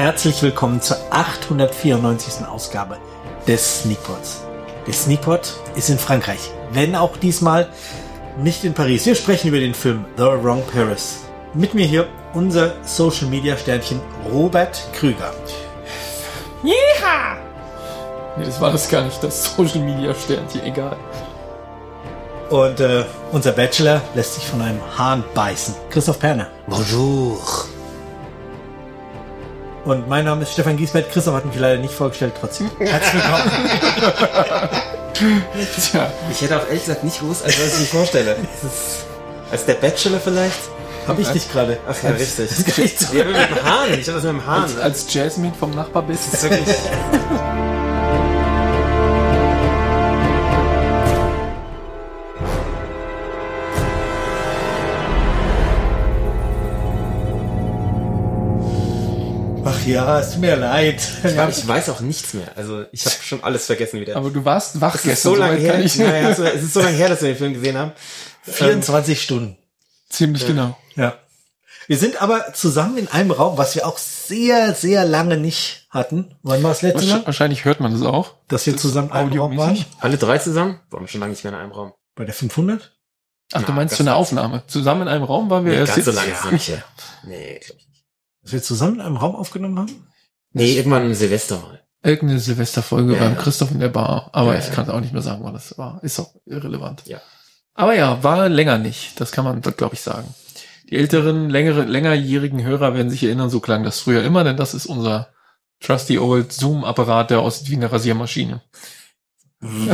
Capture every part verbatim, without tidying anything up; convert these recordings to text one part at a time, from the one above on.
herzlich willkommen zur achthundertvierundneunzigsten Ausgabe des Sneakpods. Der Sneakpod ist in Frankreich, wenn auch diesmal nicht in Paris. Wir sprechen über den Film The Wrong Paris. Mit mir hier unser Social-Media-Sternchen Robert Krüger. Jeha! Nee, das war das gar nicht, das Social-Media-Sternchen, egal. Und äh, unser Bachelor lässt sich von einem Hahn beißen. Christoph Perner. Bonjour. Und mein Name ist Stefan Giesbert. Christoph hat mich leider nicht vorgestellt, trotzdem. Herzlich willkommen. Tja. Ich hätte auch ehrlich gesagt nicht gewusst, als was ich mir vorstelle. Das ist, als der Bachelor vielleicht? Hab ich dich gerade. Ach ja, richtig. Das ist echt so. Ja, mit dem Hahn. Ich hab das mit dem Hahn. Als, als Jasmine vom Nachbar bist. Das ist wirklich... Ach ja, es tut mir leid. Ich, war, ich weiß auch nichts mehr. Also ich habe schon alles vergessen wieder. Aber du warst wach es gestern. Ist so lange her. Ich naja, also, es ist so lange her, dass wir den Film gesehen haben. vierundzwanzig ähm, Stunden. Ziemlich ja. genau. Ja. Wir sind aber zusammen in einem Raum, was wir auch sehr, sehr lange nicht hatten. Wann war das letzte Mal? Wahrscheinlich hört man das auch. Dass wir zusammen in einem Raum waren. Alle drei zusammen? Waren wir schon lange nicht mehr in einem Raum. Bei der fünfhundert? Ach, Na, du meinst zu einer Aufnahme? Zusammen in einem Raum waren wir nee, erst ganz so lange ja. ist es nicht her. Nee, glaub ich nicht. Dass wir zusammen in einem Raum aufgenommen haben? Nee, irgendwann Silvester mal. Irgendeine Silvesterfolge ja. beim Christoph in der Bar. Aber ja, ich ja. kann auch nicht mehr sagen, wann das war. Ist auch irrelevant. Ja. Aber ja, war länger nicht. Das kann man, glaube ich, sagen. Die älteren, längere, längerjährigen Hörer werden sich erinnern, so klang das früher immer, denn das ist unser trusty old Zoom-Apparat, der aussieht wie eine Rasiermaschine. genau.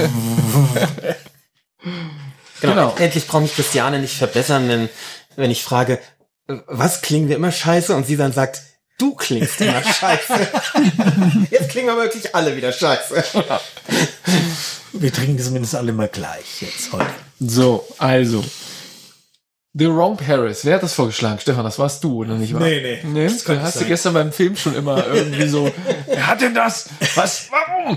genau. Endlich braucht mich Christiane nicht verbessern, denn wenn ich frage, was klingen wir immer scheiße? Und sie dann sagt, du klingst immer scheiße. Jetzt klingen wir wirklich alle wieder scheiße. Wir trinken zumindest alle mal gleich jetzt heute. So, also. The Wrong Paris. Wer hat das vorgeschlagen? Stefan, das warst du, oder nicht wahr? Nee, nee. nee? Das hast sein. Du gestern beim Film schon immer irgendwie so, wer hat denn das? Was? Warum?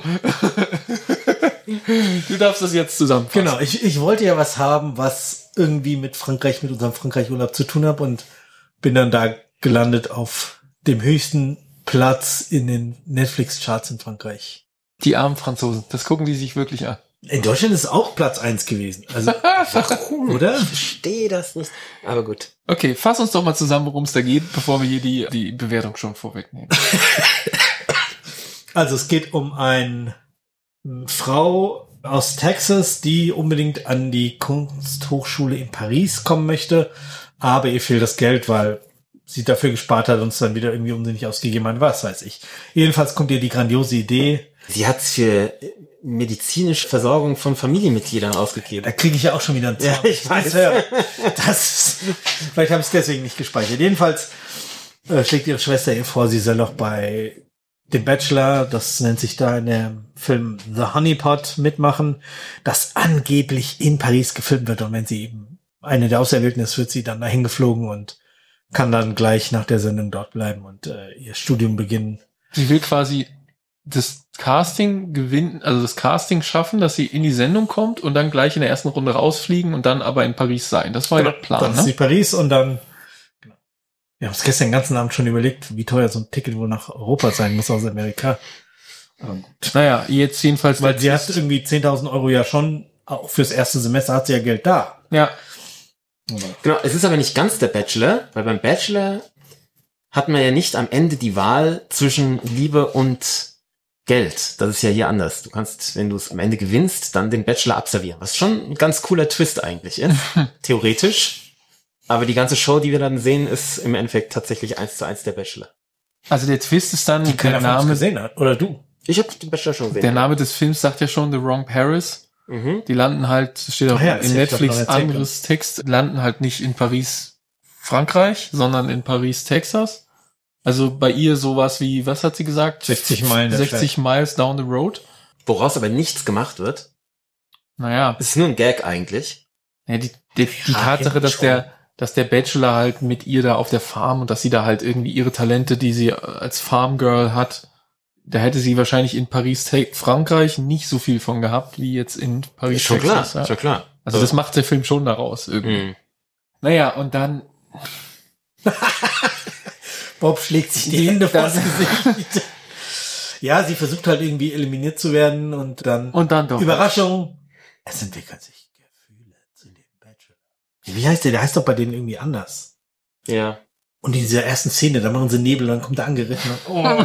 Du darfst das jetzt zusammenfassen. Genau, ich, ich wollte ja was haben, was irgendwie mit Frankreich, mit unserem Frankreich-Urlaub zu tun hat und bin dann da gelandet auf dem höchsten Platz in den Netflix-Charts in Frankreich. Die armen Franzosen, das gucken die sich wirklich an. In Deutschland ist es auch Platz eins gewesen. Also, warum, oder? Ich verstehe das nicht. Aber gut. Okay, fass uns doch mal zusammen, worum es da geht, bevor wir hier die, die Bewertung schon vorwegnehmen. Also, es geht um eine Frau aus Texas, die unbedingt an die Kunsthochschule in Paris kommen möchte, aber ihr fehlt das Geld, weil sie dafür gespart hat und es dann wieder irgendwie unsinnig ausgegeben hat, was weiß ich. Jedenfalls kommt ihr die grandiose Idee. Sie hat für medizinische Versorgung von Familienmitgliedern ausgegeben. Da kriege ich ja auch schon wieder einen Zorn. Ja, ich weiß. Das, vielleicht habe ich es deswegen nicht gespeichert. Jedenfalls äh, schlägt ihre Schwester ihr vor, sie soll doch bei dem Bachelor, das nennt sich da in dem Film The Honeypot, mitmachen, das angeblich in Paris gefilmt wird. Und wenn sie eben eine der Auserwählten ist, wird sie dann dahin geflogen und kann dann gleich nach der Sendung dort bleiben und äh, ihr Studium beginnen. Sie will quasi das Casting gewinnen, also das Casting schaffen, dass sie in die Sendung kommt und dann gleich in der ersten Runde rausfliegen und dann aber in Paris sein. Das war ja der Plan, dann ne? Dann ist sie Paris und dann, genau. Wir haben es gestern den ganzen Abend schon überlegt, wie teuer so ein Ticket wohl nach Europa sein muss aus Amerika. Ähm, naja, jetzt jedenfalls. Weil sie hat irgendwie zehntausend Euro ja schon, auch fürs erste Semester hat sie ja Geld da. Ja. Genau, es ist aber nicht ganz der Bachelor, weil beim Bachelor hat man ja nicht am Ende die Wahl zwischen Liebe und Geld. Das ist ja hier anders. Du kannst, wenn du es am Ende gewinnst, dann den Bachelor absolvieren. Was schon ein ganz cooler Twist eigentlich ist. Theoretisch. Aber die ganze Show, die wir dann sehen, ist im Endeffekt tatsächlich eins zu eins der Bachelor. Also der Twist ist dann, die der Name gesehen hat. Oder du. Ich habe den Bachelor schon gesehen. Der Name des Films sagt ja schon The Wrong Paris. Mhm. Die landen halt, steht auch ja, in Netflix anderes Text, landen halt nicht in Paris, Frankreich, sondern in Paris, Texas. Also bei ihr sowas wie, was hat sie gesagt? sechzig Meilen. sechzig Miles down the road. Woraus aber nichts gemacht wird. Naja. Es ist nur ein Gag eigentlich. Ja, die, die, die ja, Tatsache, dass der, dass der Bachelor halt mit ihr da auf der Farm und dass sie da halt irgendwie ihre Talente, die sie als Farmgirl hat, da hätte sie wahrscheinlich in Paris, Frankreich nicht so viel von gehabt, wie jetzt in Paris, schon Texas. Klar, ja. Schon klar. Also so. Das macht der Film schon daraus irgendwie. Mm. Naja, und dann Bob schlägt sich die Hände vors Gesicht. Ja, sie versucht halt irgendwie eliminiert zu werden und dann, und dann doch. Überraschung, es entwickeln sich Gefühle zu dem Bachelor. Wie heißt der? Der heißt doch bei denen irgendwie anders. Ja. Und in dieser ersten Szene, da machen sie Nebel und dann kommt er angeritten. Und, oh.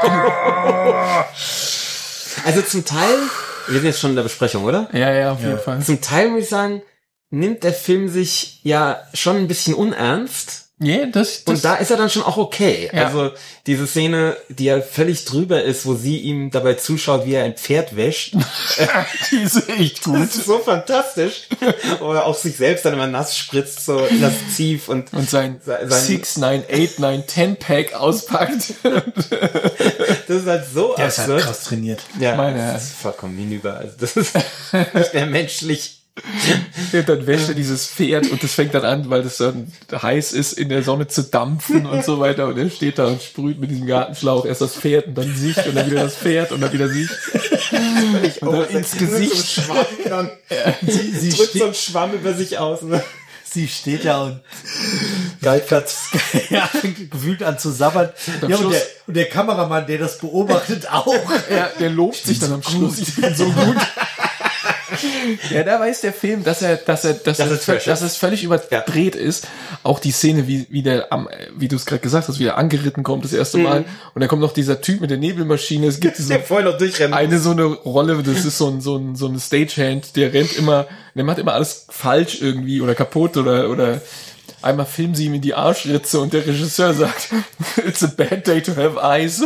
Also zum Teil, wir sind jetzt schon in der Besprechung, oder? Ja, ja, auf ja. jeden Fall. Zum Teil muss ich sagen, nimmt der Film sich ja schon ein bisschen unernst. Yeah, das, das und da ist er dann schon auch okay. Ja. Also diese Szene, die ja völlig drüber ist, wo sie ihm dabei zuschaut, wie er ein Pferd wäscht. Die ist echt gut. Das ist so fantastisch. Wo er auch sich selbst dann immer nass spritzt, so lasziv und, und sein, sein six, nine, eight, nine, ten Pack auspackt. Das ist halt so der absurd. Ist halt krass trainiert. Ja, Meine, das ist vollkommen hinüber. Also das ist der menschlich. Und dann wäscht er dieses Pferd und das fängt dann an, weil das dann heiß ist, in der Sonne zu dampfen und so weiter. Und er steht da und sprüht mit diesem Gartenschlauch erst das Pferd und dann sich und dann wieder das Pferd und dann wieder sich. Und dann ins Gesicht. So Schwamm dann. Ja. Sie, sie drückt so einen Schwamm über sich aus. Ne? Sie steht da und geifert, ja, gefühlt an zu sabbern. Ja, und der, und der Kameramann, der das beobachtet, auch. Ja, der lobt sich dann am Schluss. Ich bin so gut. Ja, da weiß der Film, dass er, dass er, dass, das er, dass es völlig überdreht ja. ist. Auch die Szene, wie, wie der, am, wie du es gerade gesagt hast, wie er angeritten kommt das erste Mal. Mhm. Und dann kommt noch dieser Typ mit der Nebelmaschine. Es gibt diese, eine so eine Rolle, das ist so ein, so ein, so ein Stagehand, der rennt immer, der macht immer alles falsch irgendwie oder kaputt oder, oder, einmal filmen sie ihm in die Arschritze und der Regisseur sagt, it's a bad day to have eyes.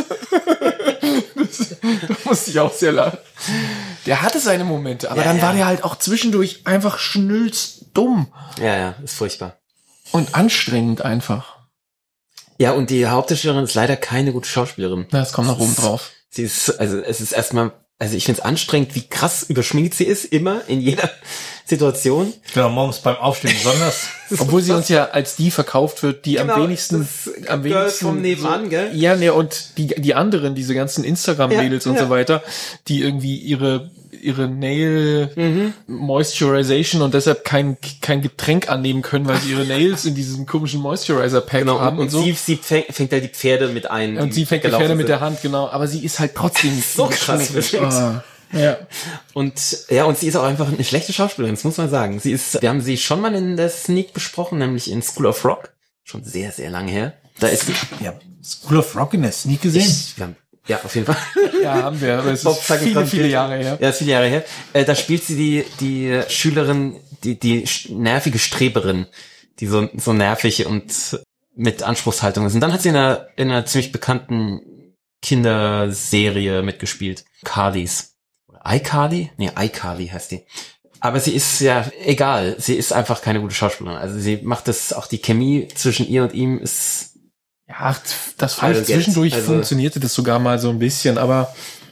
Das, da musste ich auch sehr lachen. Der hatte seine Momente, aber ja, dann ja. war der halt auch zwischendurch einfach schnülzdumm. Ja, ja, ist furchtbar. Und anstrengend einfach. Ja, und die Hauptdarstellerin ist leider keine gute Schauspielerin. Das kommt noch oben drauf. Sie ist, also es ist erstmal, also ich finde es anstrengend, wie krass überschminkt sie ist, immer, in jeder Situation. Genau, morgens beim Aufstehen besonders. Obwohl sie uns ja als die verkauft wird, die genau, am wenigsten, am wenigsten vom Nebenan, so, gell? Ja, ne, und die, die anderen, diese ganzen Instagram-Mädels ja, und ja. so weiter, die irgendwie ihre, ihre Nail mhm. Moisturization und deshalb kein, kein Getränk annehmen können, weil sie ihre Nails in diesem komischen Moisturizer-Pack genau, haben und, und so. Sie, sie fängt, fängt halt die Pferde mit ein. Und sie fängt die Pferde sind. mit der Hand, genau. Aber sie ist halt trotzdem so krass. Ah. Ja. Und, ja, und sie ist auch einfach eine schlechte Schauspielerin, das muss man sagen. Sie ist, wir haben sie schon mal in der Sneak besprochen, nämlich in School of Rock. Schon sehr, sehr lange her. Da ist sie. Ja, School of Rock in der Sneak gesehen? Ich, wir haben, ja, auf jeden Fall. Ja, haben wir, aber es ist viele, viele Jahre her. Ja, viele Jahre her. Äh, da spielt sie die, die Schülerin, die, die nervige Streberin, die so, so nervig und mit Anspruchshaltung ist. Und dann hat sie in einer, in einer ziemlich bekannten Kinderserie mitgespielt. Carlys. iCarly? Nee, iCarly heißt die. Aber sie ist ja egal. Sie ist einfach keine gute Schauspielerin. Also sie macht das, auch die Chemie zwischen ihr und ihm ist... Ja, das fand ich zwischendurch also, funktionierte das sogar mal so ein bisschen, aber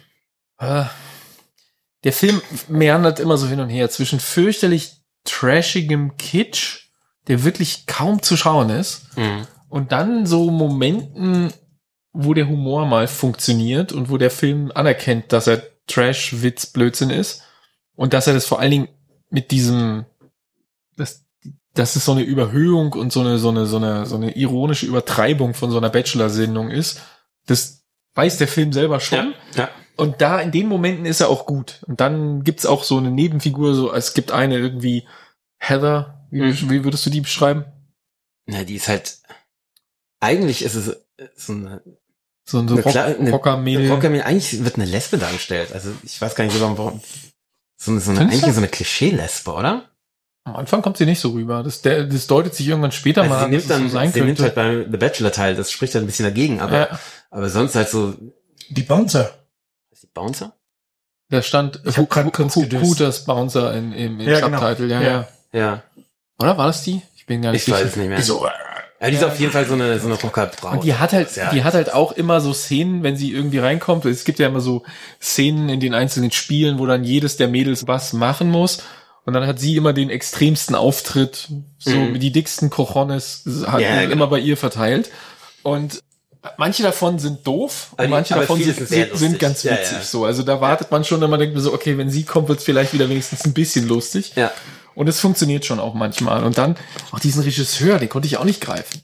äh, der Film meandert immer so hin und her zwischen fürchterlich trashigem Kitsch, der wirklich kaum zu schauen ist, mhm. und dann so Momenten, wo der Humor mal funktioniert und wo der Film anerkennt, dass er Trash, Witz, Blödsinn ist und dass er das vor allen Dingen mit diesem, das, das ist so eine Überhöhung und so eine, so eine, so eine, so eine ironische Übertreibung von so einer Bachelor-Sendung ist. Das weiß der Film selber schon. Ja, ja. Und da, in den Momenten ist er auch gut. Und dann gibt's auch so eine Nebenfigur, so, es gibt eine irgendwie, Heather, wie, mhm. wie würdest du die beschreiben? Na, die ist halt, eigentlich ist es so eine, so ein so Rock, Rockermädel. Rockermädel. Eigentlich wird eine Lesbe dargestellt. Also, ich weiß gar nicht so, warum, so eine, so eine, eigentlich so eine Klischee-Lesbe, oder? Am Anfang kommt sie nicht so rüber. Das, der, das deutet sich irgendwann später also mal sie an, nimmt dann, so sein sie könnte. nimmt halt beim The Bachelor teil. Das spricht halt ein bisschen dagegen. Aber, ja. aber sonst halt so. Die Bouncer. Ist die Bouncer? Da stand Hooters Bouncer in, im, im ja, Subtitle. Genau. Ja, ja, ja. Ja. Oder war das die? Ich bin gar nicht ich sicher. Ich weiß es nicht mehr. So, ja, die ist auf jeden Fall so eine, so eine Rocker-Braut. Und die hat halt, ja. die hat halt auch immer so Szenen, wenn sie irgendwie reinkommt. Es gibt ja immer so Szenen in den einzelnen Spielen, wo dann jedes der Mädels was machen muss. Und dann hat sie immer den extremsten Auftritt, so mhm. die dicksten Cojones hat ja, immer genau. bei ihr verteilt. Und manche davon sind doof und aber manche die, davon sind, sind, sind ganz witzig. Ja, ja. So, also da wartet man schon, wenn man denkt so, okay, wenn sie kommt, wird's vielleicht wieder wenigstens ein bisschen lustig. Ja. Und es funktioniert schon auch manchmal. Und dann auch diesen Regisseur, den konnte ich auch nicht greifen.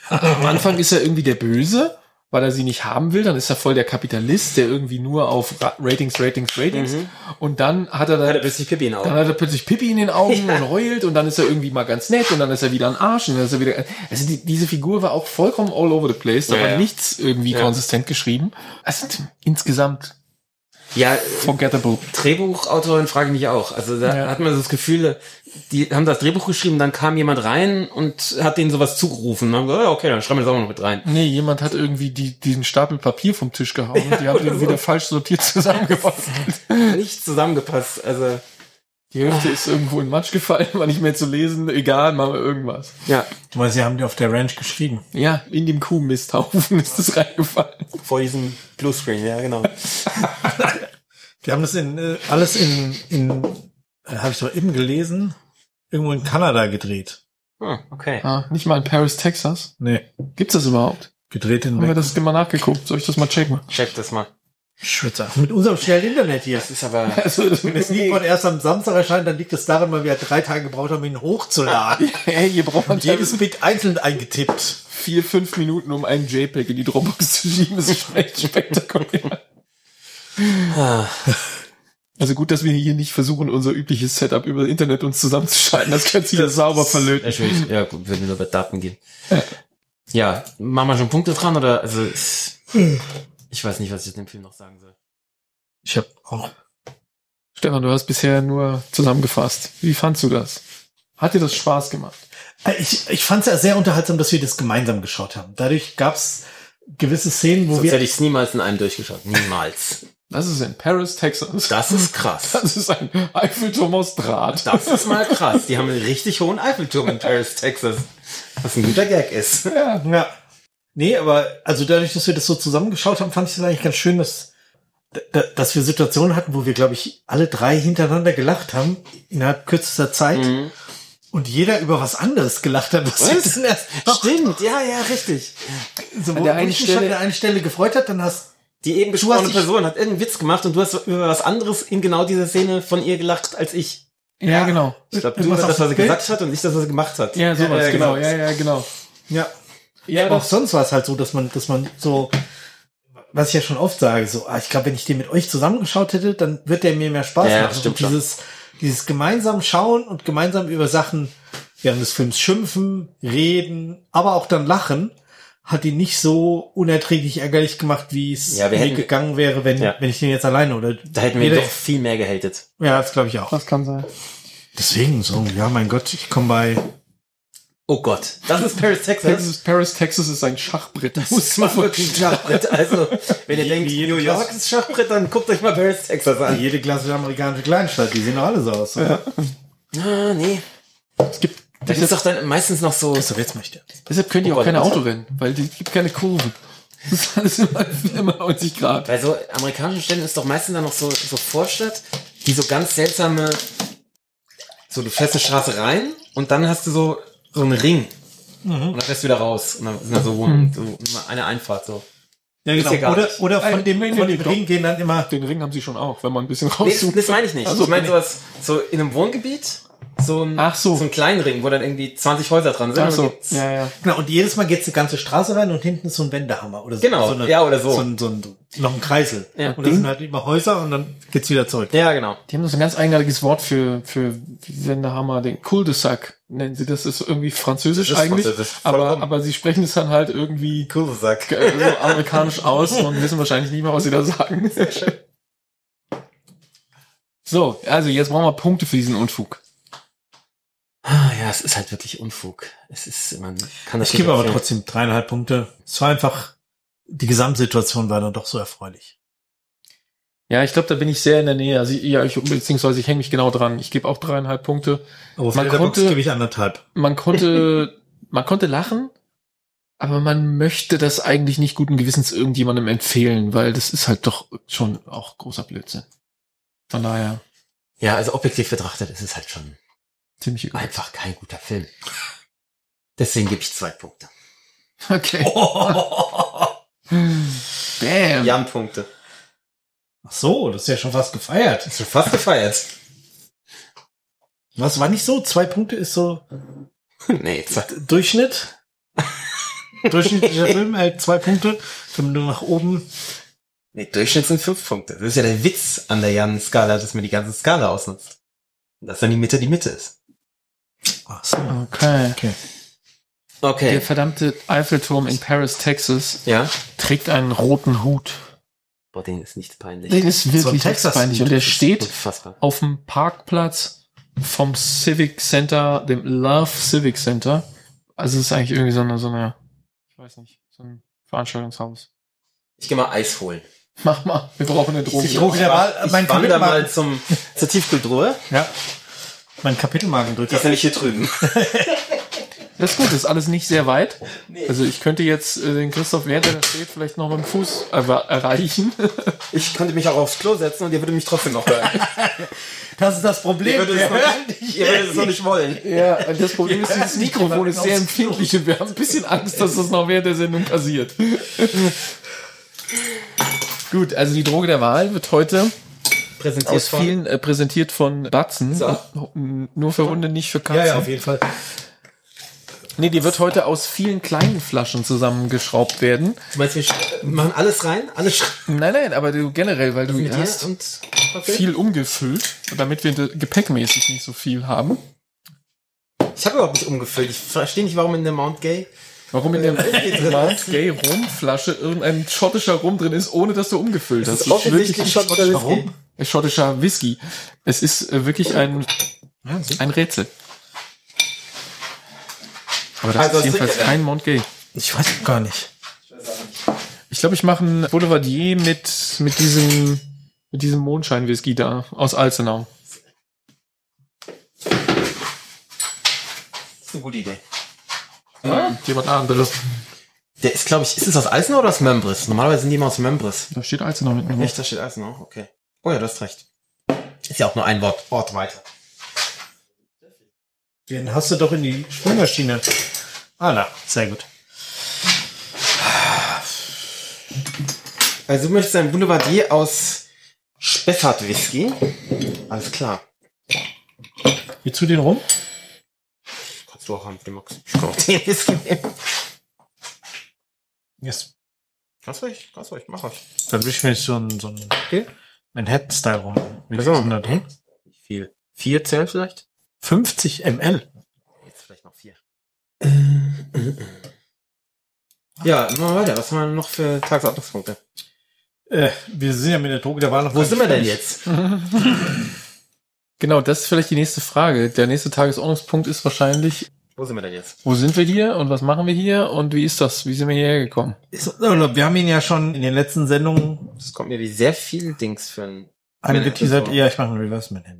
Am Anfang ist er irgendwie der Böse, weil er sie nicht haben will. Dann ist er voll der Kapitalist, der irgendwie nur auf Ratings, Ratings, Ratings. Mhm. Und dann hat er dann, hat er plötzlich Pippi in den Augen. Dann hat er plötzlich Pippi in den Augen ja. und heult. Und dann ist er irgendwie mal ganz nett. Und dann ist er wieder ein Arsch. Und dann ist er wieder, also die, diese Figur war auch vollkommen all over the place. Da ja, war ja. nichts irgendwie ja. konsistent geschrieben. Also insgesamt ja, forgettable. Drehbuchautorin frage ich mich auch. Also da ja. hat man so das Gefühl, die haben das Drehbuch geschrieben, dann kam jemand rein und hat denen sowas zugerufen. Dann haben gesagt, okay, dann schreiben wir das auch noch mit rein. Nee, jemand hat irgendwie die, diesen Stapel Papier vom Tisch gehauen und die haben den wieder falsch sortiert zusammengepasst. Nicht zusammengepasst, also. Die Hälfte ist irgendwo in Matsch gefallen, war nicht mehr zu lesen, egal, machen wir irgendwas. Ja. Weil sie haben die auf der Ranch geschrieben. Ja, in dem Kuhmisthaufen ist das reingefallen. Vor diesem Bluescreen, ja, genau. Die haben das in, äh, alles in, in, äh, habe ich doch eben gelesen, irgendwo in Kanada gedreht. Hm, okay. Ah, nicht mal in Paris, Texas? Nee. Gibt's das überhaupt? Gedreht in Haben wir das mal nachgeguckt? Soll ich das mal checken? Check das mal. Schwitzer. Mit unserem schnellen Internet hier. Das ist aber... Also, wenn das Sneakpot erst am Samstag erscheint, dann liegt es daran, weil wir drei Tage gebraucht haben, ihn hochzuladen. Hey, hier braucht man jedes Bit einzeln eingetippt. Vier, fünf Minuten, um einen JPEG in die Dropbox zu schieben, ist echt spektakulär. Also gut, dass wir hier nicht versuchen, unser übliches Setup über Internet uns zusammenzuschalten. Das könnte sich ja sauber verlöten. Ja gut, wenn wir nur über Daten gehen. Ja. Ja, machen wir schon Punkte dran, oder? Also ich weiß nicht, was ich dem Film noch sagen soll. Ich habe auch. Stefan, du hast bisher nur zusammengefasst. Wie fandst du das? Hat dir das Spaß gemacht? Ich, ich fand es ja sehr unterhaltsam, dass wir das gemeinsam geschaut haben. Dadurch gab's gewisse Szenen, wo Sonst wir... hätte ich es niemals in einem durchgeschaut. Niemals. Das ist in Paris, Texas. Das ist krass. Das ist ein Eiffelturm aus Draht. Das ist mal krass. Die haben einen richtig hohen Eiffelturm in Paris, Texas. Was ein guter Gag ist. Ja, ja. Nee, aber also dadurch, dass wir das so zusammengeschaut haben, fand ich es eigentlich ganz schön, dass, dass wir Situationen hatten, wo wir, glaube ich, alle drei hintereinander gelacht haben, innerhalb kürzester Zeit. Mhm. Und jeder über was anderes gelacht hat. Was? Was? Erst Stimmt, ja, ja, richtig. So, wo, der wo ich mich an der einen Stelle gefreut hat, dann hast die eben besprochene Person hat irgendeinen Witz gemacht und du hast über was anderes in genau dieser Szene von ihr gelacht als ich. Ja, ja genau. Ich glaube, du hast das, was sie gesagt hat und ich das, was sie gemacht hat. Ja, sowas, ja, genau. Ja, ja, genau. Ja. Ja, aber auch sonst war es halt so, dass man, dass man so, was ich ja schon oft sage, so, ah, ich glaube, wenn ich den mit euch zusammengeschaut hätte, dann wird der mir mehr Spaß ja, machen. Stimmt und dieses, dieses gemeinsam schauen und gemeinsam über Sachen während des Films schimpfen, reden, aber auch dann lachen, hat ihn nicht so unerträglich ärgerlich gemacht, wie es ja, mir gegangen wäre, wenn, ja. wenn ich den jetzt alleine oder. Da hätten wir doch viel mehr gehatet. Ja, das glaube ich auch. Das kann sein. Deswegen so, ja, mein Gott, ich komme bei. Oh Gott, das ist Paris, Texas. Das ist Paris, Texas ist ein Schachbrett. Das muss man wirklich ein Schachbrett. Also, wenn ihr wie, denkt, wie New York ist Schachbrett, dann guckt euch mal Paris, Texas an. Jede klassische amerikanische Kleinstadt, die sehen doch alle so aus. So. Ja. Ah, nee. Es gibt, das ist doch dann meistens noch so. Das jetzt möchte. Deshalb können die oh, auch keine Autorennen, weil die gibt keine Kurven. Das ist alles immer, immer neunzig Grad. Bei so amerikanischen Städten ist doch meistens dann noch so, so Vorstadt, die so ganz seltsame, so du fährst eine Straße rein und dann hast du so, so einen Ring. Mhm. Und dann fährst du wieder raus. Und dann sind da so, mhm. so eine Einfahrt so. Ja, genau. Oder, oder von dem, von dem Ring gehen dann immer. Den Ring haben sie schon auch, wenn man ein bisschen rauszoomt. Nee, das meine ich nicht. Also, ich meine sowas, so in einem Wohngebiet. So ein, Ach so. so ein kleinen Ring, wo dann irgendwie zwanzig Häuser dran sind. Ach so. Ja, ja. Genau, und jedes Mal geht's eine ganze Straße rein und hinten ist so ein Wendehammer oder so. Genau, so eine, ja, oder so. So ein, so ein, noch ein Kreisel. Ja. Und das sind halt immer Häuser und dann geht's wieder zurück. Ja, genau. Die haben so ein ganz eigenartiges Wort für, für Wendehammer, den Cul-de-sac nennen sie. Das ist irgendwie französisch ist eigentlich. Französisch. Aber, aber sie sprechen es dann halt irgendwie Cul-de-sac so amerikanisch aus und wissen wahrscheinlich nicht mehr, was sie da sagen. Sehr schön. So, also jetzt brauchen wir Punkte für diesen Unfug. Ah, ja, es ist halt wirklich Unfug. Es ist, man kann das Ich gebe aber trotzdem dreieinhalb Punkte. Es war einfach, die Gesamtsituation war dann doch so erfreulich. Ja, ich glaube, da bin ich sehr in der Nähe. Also, ja, ich, beziehungsweise ich hänge mich genau dran. Ich gebe auch dreieinhalb Punkte. Aber man konnte, gebe ich anderthalb. Man konnte, man konnte lachen, aber man möchte das eigentlich nicht guten Gewissens irgendjemandem empfehlen, weil das ist halt doch schon auch großer Blödsinn. Von daher. Ja, also objektiv betrachtet ist es halt schon ziemlich egal. Einfach kein guter Film. Deswegen gebe ich zwei Punkte. Okay. Oh. Bam. Jan-Punkte. Ach so, das ist ja schon fast gefeiert. Das ist schon fast gefeiert. Was war nicht so? Zwei Punkte ist so nee, zwei. Durchschnitt? Durchschnittlicher Film hält zwei Punkte. Wenn du nach oben. Nee, Durchschnitt sind fünf Punkte. Das ist ja der Witz an der Jan-Skala, dass man die ganze Skala ausnutzt. Dass dann die Mitte die Mitte ist. Ach so. Okay. Okay. Okay. Der verdammte Eiffelturm in Paris, Texas, Ja. trägt einen roten Hut. Boah, denen ist nichts peinlich. Der ist wirklich So ein Texas- peinlich. Und der steht Unfassbar. auf dem Parkplatz vom Civic Center, dem Love Civic Center. Also es ist eigentlich irgendwie so eine, so eine, ich weiß nicht, so ein Veranstaltungshaus. Ich geh mal Eis holen. Mach mal, wir brauchen eine Droge. Die Droge der Wahl. Ich Mein wandere Kapitelmarken. mal zum, zur Tiefkühltruhe. Ja. Mein Kapitelmarken drückt. Die ist nämlich hier drüben. Das ist gut, das ist alles nicht sehr weit. Also ich könnte jetzt äh, den Christoph, während er da steht, vielleicht noch mit dem Fuß er erreichen. Ich könnte mich auch aufs Klo setzen und ihr würde mich trotzdem noch hören. Das ist das Problem. Ihr würdet es noch, ihr würdet es noch nicht wollen. Ja, das Problem ist, dieses Mikrofon ist sehr empfindlich und wir haben ein bisschen Angst, dass das noch während der Sendung passiert. Gut, also die Droge der Wahl wird heute Präsentiert aus von- vielen äh, präsentiert von Batzen. So. N- Nur für Hunde, nicht für Katzen. Ja, ja, auf jeden Fall. Nee, die wird heute aus vielen kleinen Flaschen zusammengeschraubt werden. Du meinst, wir sch- machen alles rein? Alles sch- Nein, nein, aber du generell, weil du mit dir hast und viel umgefüllt, damit wir de- gepäckmäßig nicht so viel haben. Ich habe überhaupt nicht umgefüllt. Ich verstehe nicht, warum in der Mount Gay. Warum in der Mount Gay Rumflasche irgendein schottischer Rum drin ist, ohne dass du umgefüllt hast. Das ist wirklich schon Warum? ein schottischer Whisky. Es ist äh, wirklich ein, Ja, so. ein Rätsel. Aber das Also, ist jedenfalls sicher, kein Mount Gay. Ich weiß gar nicht. Ich glaube, ich mache einen Boulevardier mit, mit diesem, mit diesem Mondschein-Whisky da aus Alzenau. Das ist eine gute Idee. Ja, jemand anderes. Der ist, glaube ich, ist es aus Eisenach oder aus Membris? Normalerweise sind die immer aus Membris. Da steht Alzenau mit mir. Echt, da steht Eisenach, okay. Oh ja, du hast recht. Ist ja auch nur ein Wort, Ort weiter. Den hast du doch in die Spülmaschine. Ah, na, sehr gut. Also du möchtest ein Boulevardier aus Spessart Whisky. Alles klar. Willst du den rum? Kannst du auch haben, den Max. Ich kann auch den Whisky nehmen. Yes. Kannst ruhig, kannst ruhig, mach ruhig. Dann will ich mir so ein, so ein Okay. Manhattan-Style rum. Wie Also, viel sind da drin? Wie viel? Vier zählen vielleicht? fünfzig Milliliter. Jetzt vielleicht noch vier. Ja, machen wir weiter. Was haben wir noch für Tagesordnungspunkte? Äh, wir sind ja mit der Droge der Wahl noch Wo gar sind wir nicht denn fertig. jetzt? Genau, das ist vielleicht die nächste Frage. Der nächste Tagesordnungspunkt ist wahrscheinlich, Wo sind wir denn jetzt? wo sind wir hier und was machen wir hier und wie ist das? Wie sind wir hierher gekommen? Ist- Wir haben ihn ja schon in den letzten Sendungen Das kommt mir wie sehr viel Dings für ein... angeteasert. Ja, ich mache einen Reverse Manhattan.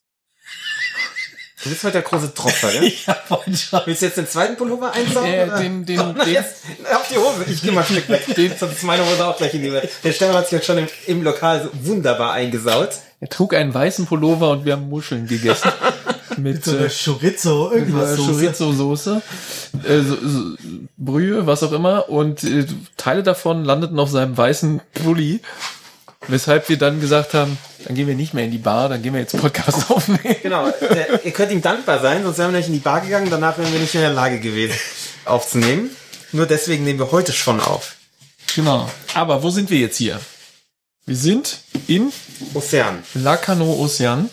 Du bist heute der große Tropfer, gell? Ich hab heute schon. Willst du jetzt den zweiten Pullover einsaugen? Äh, oder? den, den, Na, den, jetzt, auf die Hose. Ich geh mal ein Stück weg. Den- Sonst ist meine Hose auch gleich in die Welt. Der Stefan hat sich jetzt schon im, im Lokal so wunderbar eingesaut. er trug einen weißen Pullover und wir haben Muscheln gegessen. Mit So eine äh, Chorizo, irgendwas. Soße. Chorizo-Soße, äh, so, so, Brühe, was auch immer. Und äh, Teile davon landeten auf seinem weißen Pulli. Weshalb wir dann gesagt haben, dann gehen wir nicht mehr in die Bar, dann gehen wir jetzt Podcast aufnehmen. Genau. Der, ihr könnt ihm dankbar sein, sonst wären wir nicht in die Bar gegangen. Danach wären wir nicht mehr in der Lage gewesen, aufzunehmen. Nur deswegen nehmen wir heute schon auf. Genau. Aber wo sind wir jetzt hier? Wir sind in Ozean. Lacanau Ocean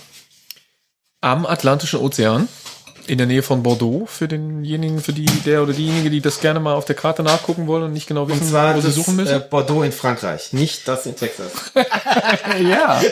am Atlantischen Ozean in der Nähe von Bordeaux für denjenigen, für die der oder diejenige, die das gerne mal auf der Karte nachgucken wollen und nicht genau Und wissen, zwar wo sie das, suchen müssen. äh, Bordeaux in Frankreich, nicht das in Texas. Ja.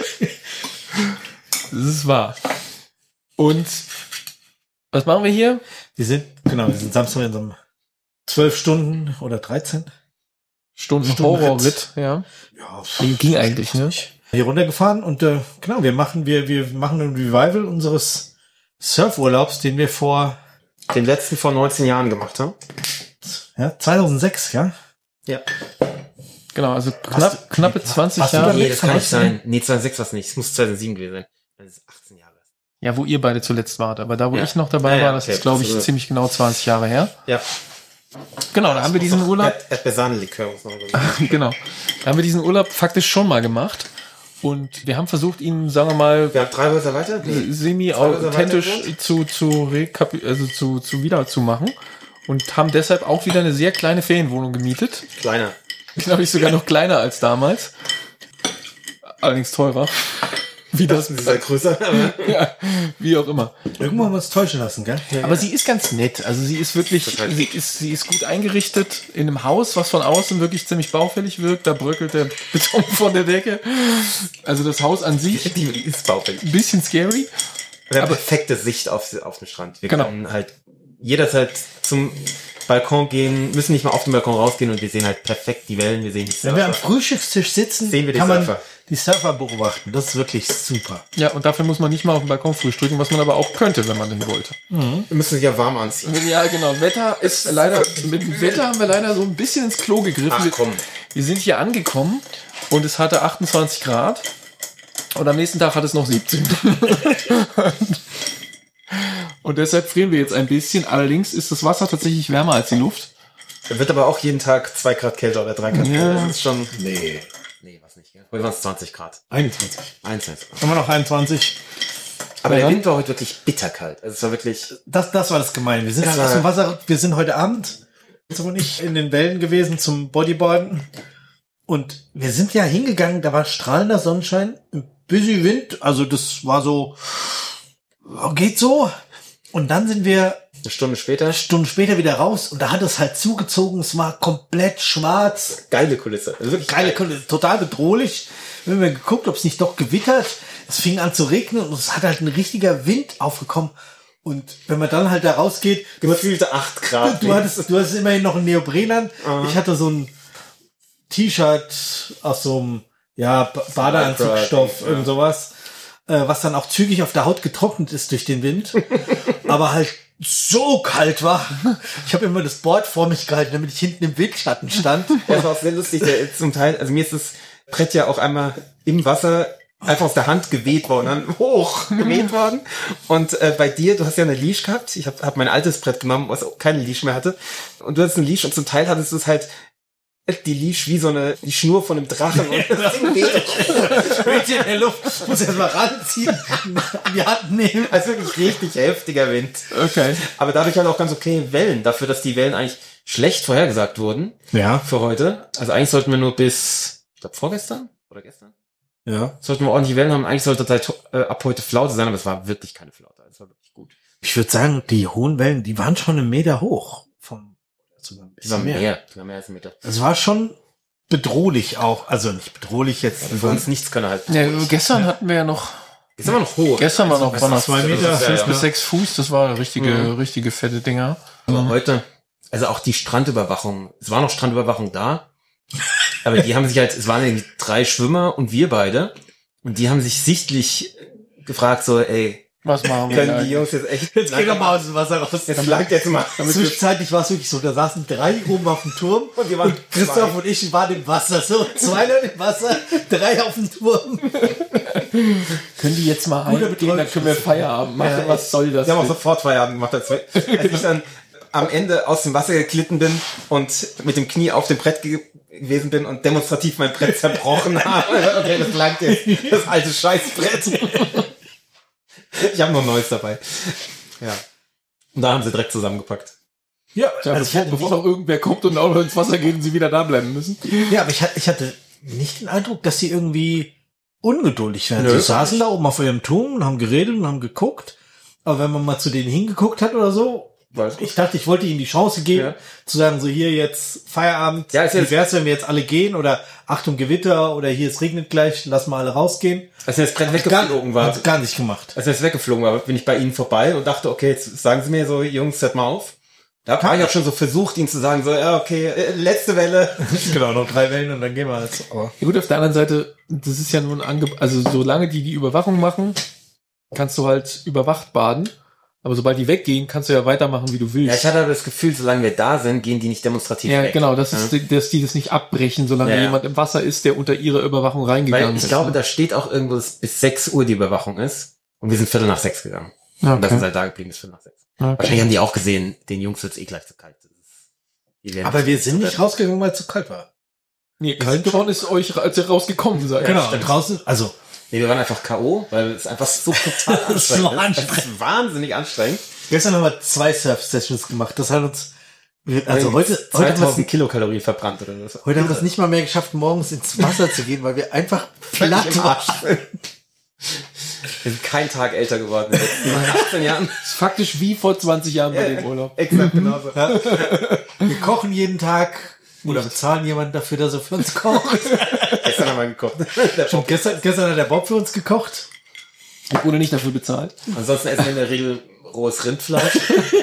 Das ist wahr. Und was machen wir hier? Wir sind, genau, wir sind Samstag in so einem zwölf Stunden oder dreizehn. Stunden Stundenritt. Horrorritt, ja. Ja, Ging, ging eigentlich, ne? hier runtergefahren und äh, genau, wir machen wir wir machen ein Revival unseres Surfurlaubs, den wir vor Den letzten vor neunzehn Jahren gemacht haben. ja, zweitausendsechs, ja. Ja. Genau, also Hast knapp, du- knappe zwanzig hast du Jahre. da- Nee, das kann nicht von sein. Nee, zweitausendsechs war es nicht. Es muss zweitausendsieben gewesen sein. Das ist achtzehn Jahre. Ja, wo ihr beide zuletzt wart. Aber da, wo Ja. ich noch dabei Ja, ja, war, das okay. ist, glaube ich, Also- ziemlich genau zwanzig Jahre her. Ja. Genau, da haben wir diesen Urlaub, Erd Erdbeersahnenlikör muss man sagen. genau, da haben wir diesen Urlaub faktisch schon mal gemacht. Und wir haben versucht, ihn, sagen wir mal, Wir haben drei Häuser weiter. Nee. semi Zwei Häuser authentisch weiter zu, zu, rekapi- also zu, zu wieder zu machen. und haben deshalb auch wieder eine sehr kleine Ferienwohnung gemietet. Kleiner. Glaube ich sogar noch kleiner als damals. Allerdings teurer. Wie das ist halt größer. Ja, wie auch immer. Irgendwo haben wir uns täuschen lassen, gell? Ja, aber sie ist ganz nett. Also sie ist wirklich, sie ist, sie ist gut eingerichtet in einem Haus, was von außen wirklich ziemlich baufällig wirkt. Da bröckelt der Beton von der Decke. Also das Haus an sich die ist baufällig. Ein bisschen scary. Wir haben perfekte Sicht auf, auf den Strand. Wir genau. können halt jederzeit zum Balkon gehen, müssen nicht mal auf den Balkon rausgehen und wir sehen halt perfekt die Wellen, wir sehen die Surfer. Wenn wir am Frühstückstisch sitzen, sehen wir die kann man Surfer. die Surfer beobachten. Das ist wirklich super. Ja, und dafür muss man nicht mal auf dem Balkon frühstücken, was man aber auch könnte, wenn man denn wollte. Mhm. Wir müssen sich ja warm anziehen. Ja, genau. Wetter ist leider, mit dem Wetter haben wir leider so ein bisschen ins Klo gegriffen. Ach komm. Wir sind hier angekommen und es hatte achtundzwanzig Grad und am nächsten Tag hat es noch siebzehn. Und deshalb frieren wir jetzt ein bisschen. Allerdings ist das Wasser tatsächlich wärmer als die Luft. Er wird aber auch jeden Tag zwei Grad kälter oder drei Grad ja. kälter. Das ist schon... Nee. Nee, was nicht. Gell? Heute waren es zwanzig Grad. einundzwanzig. einundzwanzig Grad. Haben wir noch einundzwanzig. Aber ja. der Wind war heute wirklich bitterkalt. Also es war wirklich... Das, das war das Gemeine. Wir sind Das halt aus war- dem Wasser, wir sind heute Abend so nicht in den Wellen gewesen zum Bodyboarden. Und wir sind ja hingegangen, da war strahlender Sonnenschein, ein bisschen Wind, also das war so, geht so. Und dann sind wir Eine Stunde später. Stunden später wieder raus und da hat es halt zugezogen, es war komplett schwarz. Geile Kulisse. Also wirklich Geile geil. Kulisse, total bedrohlich. Wir haben geguckt, ob es nicht doch gewittert. Es fing an zu regnen und es hat halt ein richtiger Wind aufgekommen. Und wenn man dann halt da rausgeht, du hast, Gefühlte acht Grad. du hattest, du hattest immerhin noch einen Neopren an. Ich hatte so ein T-Shirt aus so einem, ja, Ba- Badeanzugstoff, Ja. irgend sowas, äh, was dann auch zügig auf der Haut getrocknet ist durch den Wind, aber halt so kalt war. Ich habe immer das Board vor mich gehalten, damit ich hinten im Windschatten stand. Das war auch sehr lustig. Der, zum Teil, also mir ist das Brett ja auch einmal im Wasser einfach aus der Hand geweht worden, dann hoch geweht worden. Und äh, bei dir, du hast ja eine Leash gehabt. Ich habe hab mein altes Brett genommen, was auch keine Leash mehr hatte. Und du hattest eine Leash und zum Teil hattest du es halt die Leash wie so eine die Schnur von einem Drachen und das Ding weht. Mit in der Luft, muss erst mal ranziehen, in die Hand nehmen. Also wirklich richtig heftiger Wind. Okay. Aber dadurch halt auch ganz okay Wellen, dafür, dass die Wellen eigentlich schlecht vorhergesagt wurden Ja, für heute. Also eigentlich sollten wir nur bis, ich glaube vorgestern oder gestern, ja. sollten wir ordentlich Wellen haben. Eigentlich sollte das halt, äh, ab heute Flaute sein, aber es war wirklich keine Flaute. Es war wirklich gut. Ich würde sagen, die hohen Wellen, die waren schon einen Meter hoch. Vom, sogar ein Es war bisschen mehr. mehr. Es war mehr als ein Meter. Es war schon bedrohlich auch. Also nicht bedrohlich jetzt. Für uns nichts können halt. Ja, gestern hatten wir ja noch, Ist immer noch hoch. gestern war noch, war noch zwei Meter, fünf ja, bis ja. sechs Fuß, das war richtige, Mhm. richtige fette Dinger. Aber heute, also auch die Strandüberwachung, es war noch Strandüberwachung da, aber die haben sich halt, es waren irgendwie drei Schwimmer und wir beide, und die haben sich sichtlich gefragt so, ey, Was machen wir können da? die Jungs jetzt echt, Jetzt geh doch mal aus dem Wasser raus. jetzt langt jetzt mal. Zwischenzeitlich war es wirklich so, da saßen drei oben auf dem Turm Und wir waren Christoph zwei. und ich waren im Wasser. So, zwei Leute im Wasser, drei auf dem Turm. Können die jetzt mal Guter heimgehen, dann können wir Feierabend machen. Ja, Was soll das? Die haben auch sofort Feierabend gemacht, als, wir, als ich dann am Ende aus dem Wasser geglitten bin und mit dem Knie auf dem Brett ge gewesen bin und demonstrativ mein Brett zerbrochen habe. Okay, das langt jetzt. Das alte Scheißbrett. Ich habe noch Neues dabei. Ja. Und da haben sie direkt zusammengepackt. Ja, Ja, also ich bevor, hatte, bevor noch irgendwer kommt und auch noch ins Wasser geht und sie wieder da bleiben müssen. ja, aber ich hatte, ich hatte nicht den Eindruck, dass sie irgendwie ungeduldig werden. Nö, Sie gar saßen nicht. da oben auf ihrem Turm und haben geredet und haben geguckt. Aber wenn man mal zu denen hingeguckt hat oder so, Weiß ich dachte, ich wollte ihnen die Chance geben, Ja. zu sagen, so hier jetzt Feierabend, Ja, ist wie jetzt- wär's, wenn wir jetzt alle gehen oder Achtung Gewitter oder hier es regnet gleich, lass mal alle rausgehen. Als mir das Brett Gar, weggeflogen war, hat's gar nicht gemacht. als mir das weggeflogen war, bin ich bei ihnen vorbei und dachte, okay, jetzt sagen sie mir so, Jungs, hört mal auf. Da habe ich auch schon so versucht, ihnen zu sagen, so, ja, okay, äh, letzte Welle. Genau, noch drei Wellen und dann gehen wir jetzt. Aber Ja gut, auf der anderen Seite, das ist ja nur ein Angebot, also solange die die Überwachung machen, kannst du halt überwacht baden. Aber sobald die weggehen, kannst du ja weitermachen, wie du Ja, willst. ich hatte aber das Gefühl, solange wir da sind, gehen die nicht demonstrativ Ja, weg. genau, das ist, die- dass die das nicht abbrechen, solange Ja, ja. jemand im Wasser ist, der unter ihre Überwachung reingegangen Weil ich ist. glaube, ne? da steht auch irgendwo, dass bis sechs Uhr die Überwachung ist. Und wir sind Viertel nach sechs gegangen. Ja, Und das okay. ist halt da geblieben bis Viertel nach sechs. Okay. Wahrscheinlich haben die auch gesehen, den Jungs wird's eh gleich zu kalt. Das ist, die werden aber wir sind nicht rausgegangen, weil es zu kalt war. Nee, kalt geworden ist euch, als ihr rausgekommen seid. Genau, stimmt. draußen, also Nee, wir waren einfach K O, weil es einfach so total Das ist so anstrengend ist. anstrengend. Das ist wahnsinnig anstrengend. gestern haben wir zwei Surf-Sessions gemacht. Das hat uns Also heute, heute haben wir Kilokalorien verbrannt oder so. Heute haben wir es nicht mal mehr geschafft, morgens ins Wasser zu gehen, weil wir einfach platt waren. Wir sind keinen Tag älter geworden in den letzten achtzehn Jahren. Das ist faktisch wie vor zwanzig Jahren bei dem Urlaub. Exakt genauso. Ja. Wir kochen jeden Tag oder bezahlen jemanden dafür, dass er für uns kocht. Gestern haben wir gekocht. Schon gestern, gestern hat der Bob für uns gekocht. Ich wurde nicht dafür bezahlt. Ansonsten essen wir in der Regel rohes Rindfleisch.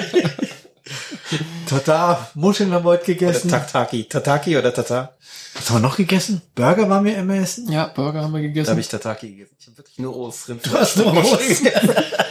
Tata, Muscheln haben wir heute gegessen. Oder Tataki. Tataki oder Tata? Was haben wir noch gegessen? Burger waren wir immer essen? Ja, Burger haben wir gegessen. Da habe ich Tataki gegessen. Ich habe wirklich nur rohes Rindfleisch. Du hast nur rohes gegessen.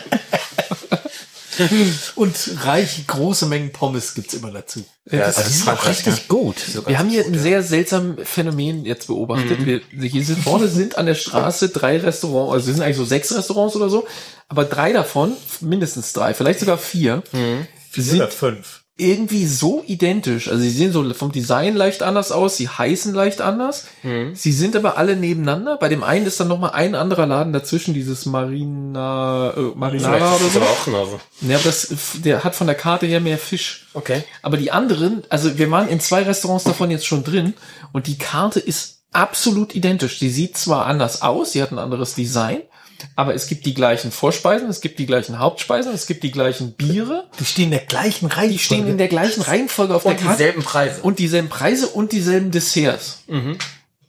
Und reiche, große Mengen Pommes gibt's immer dazu. Ja, das, das ist auch richtig ja. gut. Wir haben hier gut, ein ja. sehr seltsames Phänomen jetzt beobachtet. Mhm. Wir, hier sind vorne sind an der Straße drei Restaurants, also es sind eigentlich so sechs Restaurants oder so, aber drei davon, mindestens drei, vielleicht sogar vier, mhm. sind oder fünf. Irgendwie so identisch. Also sie sehen so vom Design leicht anders aus, sie heißen leicht anders. Mhm. Sie sind aber alle nebeneinander. Bei dem einen ist dann nochmal ein anderer Laden dazwischen, dieses Marina, äh, Marinara oder so. Aber auch genauso. Ja, aber das, der hat von der Karte her mehr Fisch. Okay. Aber die anderen, also wir waren in zwei Restaurants davon jetzt schon drin und die Karte ist absolut identisch. Die sieht zwar anders aus, sie hat ein anderes Design, aber es gibt die gleichen Vorspeisen, es gibt die gleichen Hauptspeisen, es gibt die gleichen Biere. Die stehen in der gleichen Reihenfolge. Die stehen in der gleichen Reihenfolge auf und der Karte. Und dieselben Preise. Und dieselben Preise und dieselben Desserts. Mhm.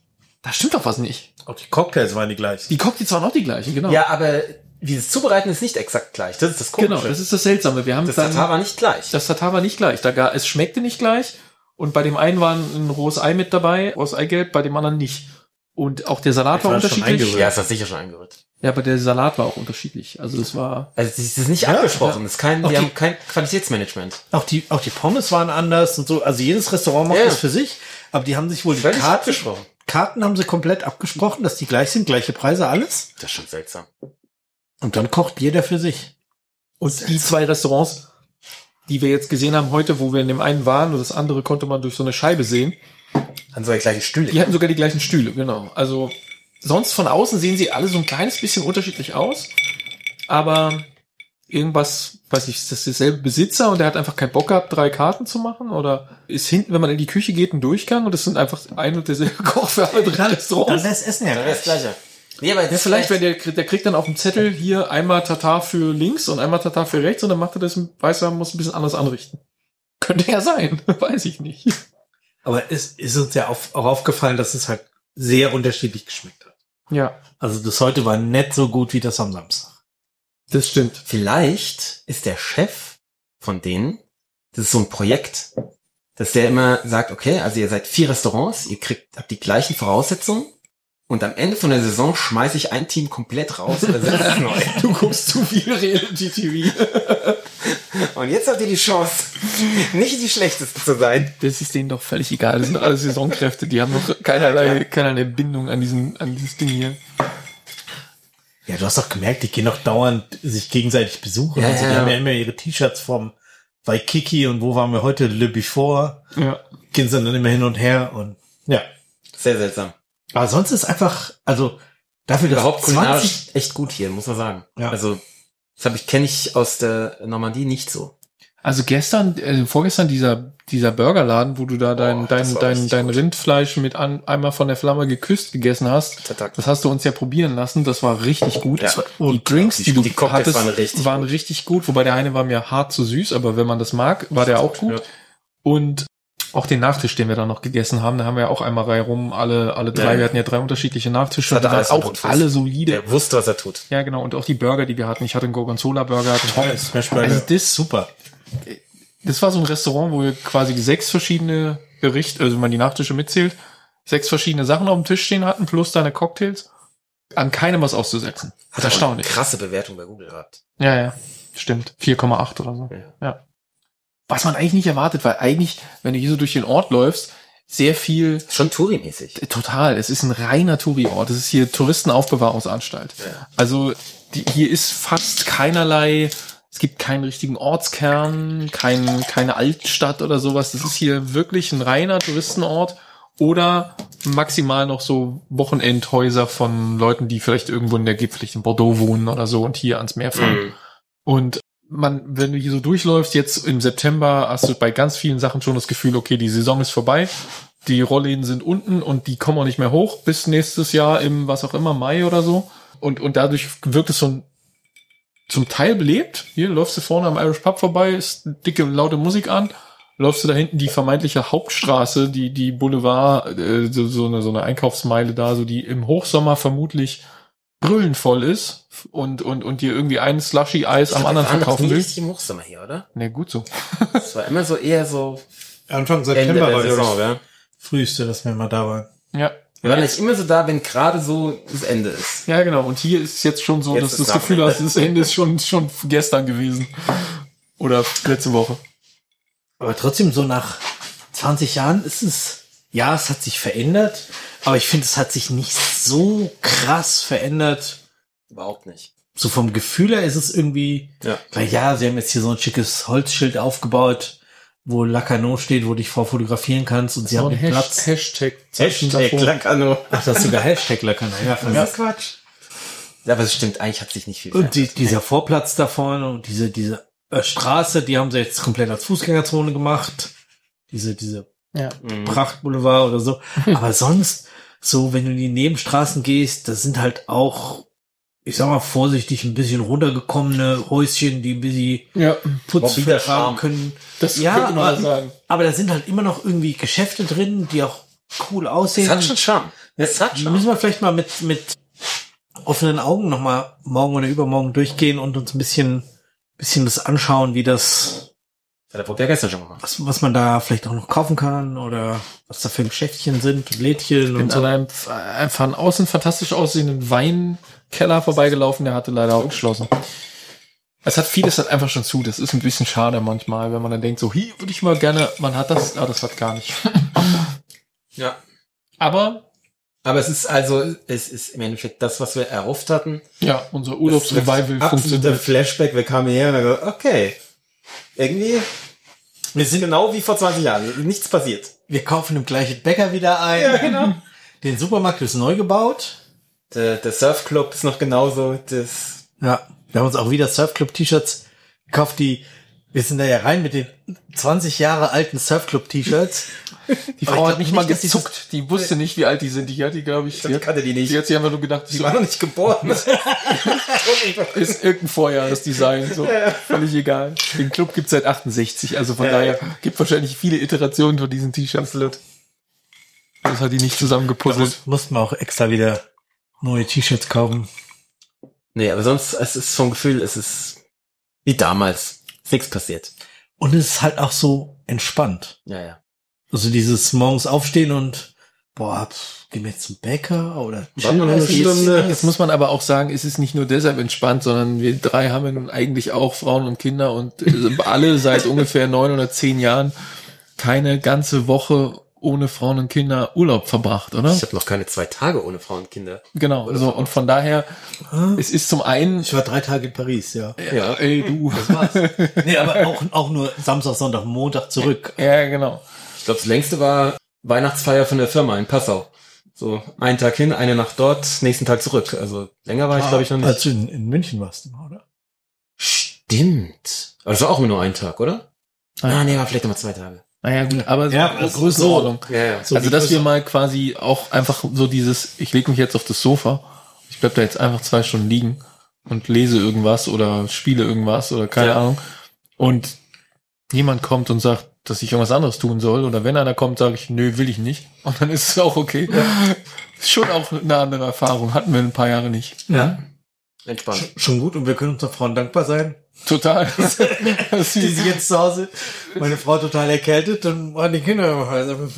Da stimmt doch was nicht. Auch die Cocktails waren die gleichen. Die Cocktails waren auch die gleichen, genau. Ja, aber wie es zubereiten ist nicht exakt gleich. Das ist das Komische. Genau, das ist das Seltsame. Wir haben das dann, Tatar war nicht gleich. Das Tatar war nicht gleich. Da gar, es schmeckte nicht gleich. Und bei dem einen war ein rohes Ei mit dabei, rohes Eigelb, bei dem anderen nicht. Und auch der Salat war unterschiedlich. Ja, es war sicher schon eingerührt. Ja, aber der Salat war auch unterschiedlich. Also es war... Also es ist nicht ja, abgesprochen. Es ist kein, wir die, haben kein Qualitätsmanagement. Auch die, auch die Pommes waren anders und so. Also jedes Restaurant macht ja. das für sich. Aber die haben sich wohl die Karten, abgesprochen. Karten haben sie komplett abgesprochen, dass die gleich sind, gleiche Preise, alles. Das ist schon seltsam. Und dann kocht jeder für sich. Und seltsam. Die zwei Restaurants, die wir jetzt gesehen haben heute, wo wir in dem einen waren und das andere konnte man durch so eine Scheibe sehen. An so die gleichen Stühle. Die hatten sogar die gleichen Stühle, genau. Also sonst von außen sehen sie alle so ein kleines bisschen unterschiedlich aus. Aber irgendwas, weiß ich, ist das derselbe Besitzer und der hat einfach keinen Bock gehabt, drei Karten zu machen? Oder ist hinten, wenn man in die Küche geht, ein Durchgang und es sind einfach ein und derselbe Koch für alle drei Restaurants? Dann wäre das Essen ja dann das Gleiche. Nee, aber ja, vielleicht, wenn der, der kriegt dann auf dem Zettel hier einmal Tatar für links und einmal Tatar für rechts und dann macht er das, weiß er, muss ein bisschen anders anrichten. Könnte ja sein, weiß ich nicht. Aber es ist uns ja auf, auch aufgefallen, dass es halt sehr unterschiedlich geschmeckt hat. Ja. Also das heute war nicht so gut wie das am Samstag. Das stimmt. Vielleicht ist der Chef von denen, das ist so ein Projekt, dass der immer sagt, okay, also ihr seid vier Restaurants, ihr kriegt, habt die gleichen Voraussetzungen und am Ende von der Saison schmeiße ich ein Team komplett raus oder setze es neu. Du guckst zu viel Reality-T V. Und jetzt habt ihr die Chance, nicht die Schlechtesten zu sein. Das ist denen doch völlig egal. Das sind alle Saisonkräfte, die haben noch keinerlei, keinerlei Bindung an diesen, an dieses Ding hier. Ja, du hast doch gemerkt, die gehen doch dauernd sich gegenseitig besuchen. Ja, also die ja. haben ja immer ihre T-Shirts vom Waikiki und wo waren wir heute? Le Before. Ja. Gehen sie dann immer hin und her und ja. Sehr seltsam. Aber sonst ist einfach, also dafür, dass überhaupt kulinarisch echt gut hier, muss man sagen. Ja. Also das habe ich kenne ich aus der Normandie nicht so. Also gestern, äh, vorgestern dieser dieser Burgerladen, wo du da dein Oh, dein dein dein Rindfleisch mit an, einmal von der Flamme geküsst gegessen hast. Tatak. Das hast du uns ja probieren lassen. Das war richtig gut. Ja. Die Drinks, die, die du die Cocktails hattest, waren richtig, waren gut. richtig gut. Wobei der eine war mir hart zu süß, aber wenn man das mag, war der auch gut. Ja. Und auch den Nachtisch, den wir da noch gegessen haben, da haben wir ja auch einmal reihum alle alle drei. Ja. Wir hatten ja drei unterschiedliche Nachtische. Das Die hat waren alles auch alle solide. Der wusste, was er tut. Ja, genau. Und auch die Burger, die wir hatten. Ich hatte einen Gorgonzola-Burger. Pommes, Also das super. Das war so ein Restaurant, wo wir quasi sechs verschiedene Gerichte, also wenn man die Nachtische mitzählt, sechs verschiedene Sachen auf dem Tisch stehen hatten, plus deine Cocktails. An keinem was auszusetzen. Hat erstaunlich. Eine krasse Bewertung bei Google gehabt. Ja, ja. Stimmt. vier Komma acht oder so. Ja. Ja. Was man eigentlich nicht erwartet, weil eigentlich, wenn du hier so durch den Ort läufst, sehr viel... Schon Touri-mäßig. Total. Es ist ein reiner Touri-Ort. Es ist hier Touristenaufbewahrungsanstalt. Ja. Also die, hier ist fast keinerlei... Es gibt keinen richtigen Ortskern, kein, keine Altstadt oder sowas. Das ist hier wirklich ein reiner Touristenort oder maximal noch so Wochenendhäuser von Leuten, die vielleicht irgendwo in der Gipfel in Bordeaux wohnen oder so und hier ans Meer fahren. Mhm. Und man, wenn du hier so durchläufst, jetzt im September hast du bei ganz vielen Sachen schon das Gefühl, okay, die Saison ist vorbei, die Rollläden sind unten und die kommen auch nicht mehr hoch bis nächstes Jahr im, was auch immer, Mai oder so. Und, und dadurch wirkt es so ein, zum Teil belebt. Hier läufst du vorne am Irish Pub vorbei, ist dicke, laute Musik an. Läufst du da hinten die vermeintliche Hauptstraße, die, die Boulevard, äh, so, so eine, so eine Einkaufsmeile da, so die im Hochsommer vermutlich brüllend voll ist und, und, und dir irgendwie ein Slushy-Eis am anderen verkaufen will. Das ist im Hochsommer hier, oder? Ne, gut so. Das war immer so eher so Anfang September Ende war der Saison, das ja. früheste, dass wir mal da waren. Ja. Wir waren nicht immer so da, wenn gerade so das Ende ist. Ja, genau. Und hier ist es jetzt schon so, Jetzt dass du ist das Gefühl hast, das Ende ist schon, schon gestern gewesen. Oder letzte Woche. Aber trotzdem, so nach zwanzig Jahren ist es, ja, es hat sich verändert, aber ich finde, es hat sich nicht so krass verändert. Überhaupt nicht. So vom Gefühl her ist es irgendwie, Ja. weil ja, sie haben jetzt hier so ein schickes Holzschild aufgebaut, wo Lacanau steht, wo du dich vorfotografieren kannst und sie haben den Hasht- Platz. Hashtag. Hashtag Lacanau. Ach, das ist sogar Hashtag Lacanau. Ja, Das ist Quatsch. Ja, aber es stimmt, eigentlich hat sich nicht viel und die, verändert. dieser Vorplatz da vorne und diese, diese äh, Straße, die haben sie jetzt komplett als Fußgängerzone gemacht. Diese, diese Ja. Mhm. Prachtboulevard oder so. Aber sonst, so, wenn du in die Nebenstraßen gehst, das sind halt auch, ich sag mal vorsichtig, ein bisschen runtergekommene Häuschen, die ein bisschen Ja. Putz wieder vertragen Charme. können. Das Ja, könnte man aber- mal sagen. Aber da sind halt immer noch irgendwie Geschäfte drin, die auch cool aussehen. Das hat schon Charme. Das hat Da Charme. müssen wir vielleicht mal mit, mit offenen Augen nochmal morgen oder übermorgen durchgehen und uns ein bisschen, bisschen das anschauen, wie das, Ja, der wurde ja gestern schon gemacht. was, was man da vielleicht auch noch kaufen kann oder was da für Geschäftchen sind, Lädchen bin und an so. einem f- einfach von außen fantastisch aussehenden Weinkeller vorbeigelaufen, der hatte leider auch geschlossen. Es hat vieles halt einfach schon zu, das ist ein bisschen schade manchmal, wenn man dann denkt, so, hier würde ich mal gerne, man hat das, ah, das hat gar nicht. Ja. Aber, Aber es ist also, es ist im Endeffekt das, was wir erhofft hatten. ja, unser Urlaubsrevival Absoluter funktioniert. Flashback. Wir kamen hierher und haben gesagt, okay, irgendwie, wir sind genau wie vor zwanzig Jahren. Nichts passiert. Wir kaufen im gleichen Bäcker wieder ein. Ja, genau. Den Supermarkt ist neu gebaut. Der, der Surfclub ist noch genauso. Das, Ja, wir haben uns auch wieder Surfclub-T-Shirts gekauft, die, wir sind da ja rein mit den zwanzig Jahre alten Surfclub-T-Shirts. Die Aber Frau ich hat glaub nicht mal nicht, dass die gezuckt. Die wusste nicht, wie alt die sind. Die hat die, glaube ich, ich die, kannte die nicht. die hat sich einfach nur gedacht, Die war noch nicht geboren. ist irgendein Vorjahresdesign, so völlig egal. Den Club gibt's seit achtundsechzig, also von Ja, daher gibt wahrscheinlich viele Iterationen von diesen T-Shirts. Absolut. Das hat die nicht zusammengepuzzelt. Muss, mussten wir auch extra wieder neue T-Shirts kaufen. Nee, aber sonst, es ist vom Gefühl, es ist wie damals. Ist nichts passiert. Und es ist halt auch so entspannt. Ja, ja. Also dieses morgens aufstehen und, boah, pff, gehen wir jetzt zum Bäcker oder Warten wir noch eine chillen wir jetzt? Stunde. Jetzt muss man aber auch sagen, es ist nicht nur deshalb entspannt, sondern wir drei haben ja nun eigentlich auch Frauen und Kinder und äh, alle seit ungefähr neun oder zehn Jahren keine ganze Woche ohne Frauen und Kinder Urlaub verbracht, oder? Ich habe noch keine zwei Tage ohne Frauen und Kinder. Genau, so, und von daher, es ist zum einen, Ich war drei Tage in Paris, ja. ja, ey, du. Das war's. Nee, aber auch, auch nur Samstag, Sonntag, Montag zurück. Ja, genau. Ich glaube, das längste war Weihnachtsfeier von der Firma in Passau. So, einen Tag hin, eine Nacht dort, nächsten Tag zurück. Also länger war ich, glaube ich, noch nicht. Als du in, in München warst, immer, oder? Stimmt. Aber das war auch nur ein Tag, oder? Ah, nee, war vielleicht nochmal zwei Tage. Naja, gut, aber Ja, so das- Größenordnung. Ja, ja. So also, die dass wir Größe- mal quasi auch einfach so dieses, ich lege mich jetzt auf das Sofa, ich bleib da jetzt einfach zwei Stunden liegen und lese irgendwas oder spiele irgendwas oder keine Ja. Ahnung. Und jemand kommt und sagt, dass ich irgendwas anderes tun soll. Oder wenn einer kommt, sage ich, nö, will ich nicht. Und dann ist es auch okay. Ist schon auch eine andere Erfahrung. Hatten wir ein paar Jahre nicht. Ja. Entspannt. Sch- Schon gut und wir können unseren Frauen dankbar sein, Total. Das die ist- sich jetzt zu Hause, meine Frau total erkältet, dann waren die Kinder immer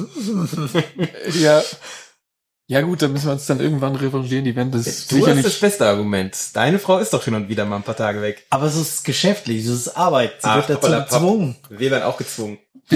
ja. Ja gut, dann müssen wir uns dann irgendwann revanchieren. Die werden das Du sicher hast das nicht. beste Argument. Deine Frau ist doch schon und wieder mal ein paar Tage weg. Aber es ist geschäftlich, es ist Arbeit. Sie Ach, wird dazu hoppala, papp. gezwungen. Wir werden auch gezwungen.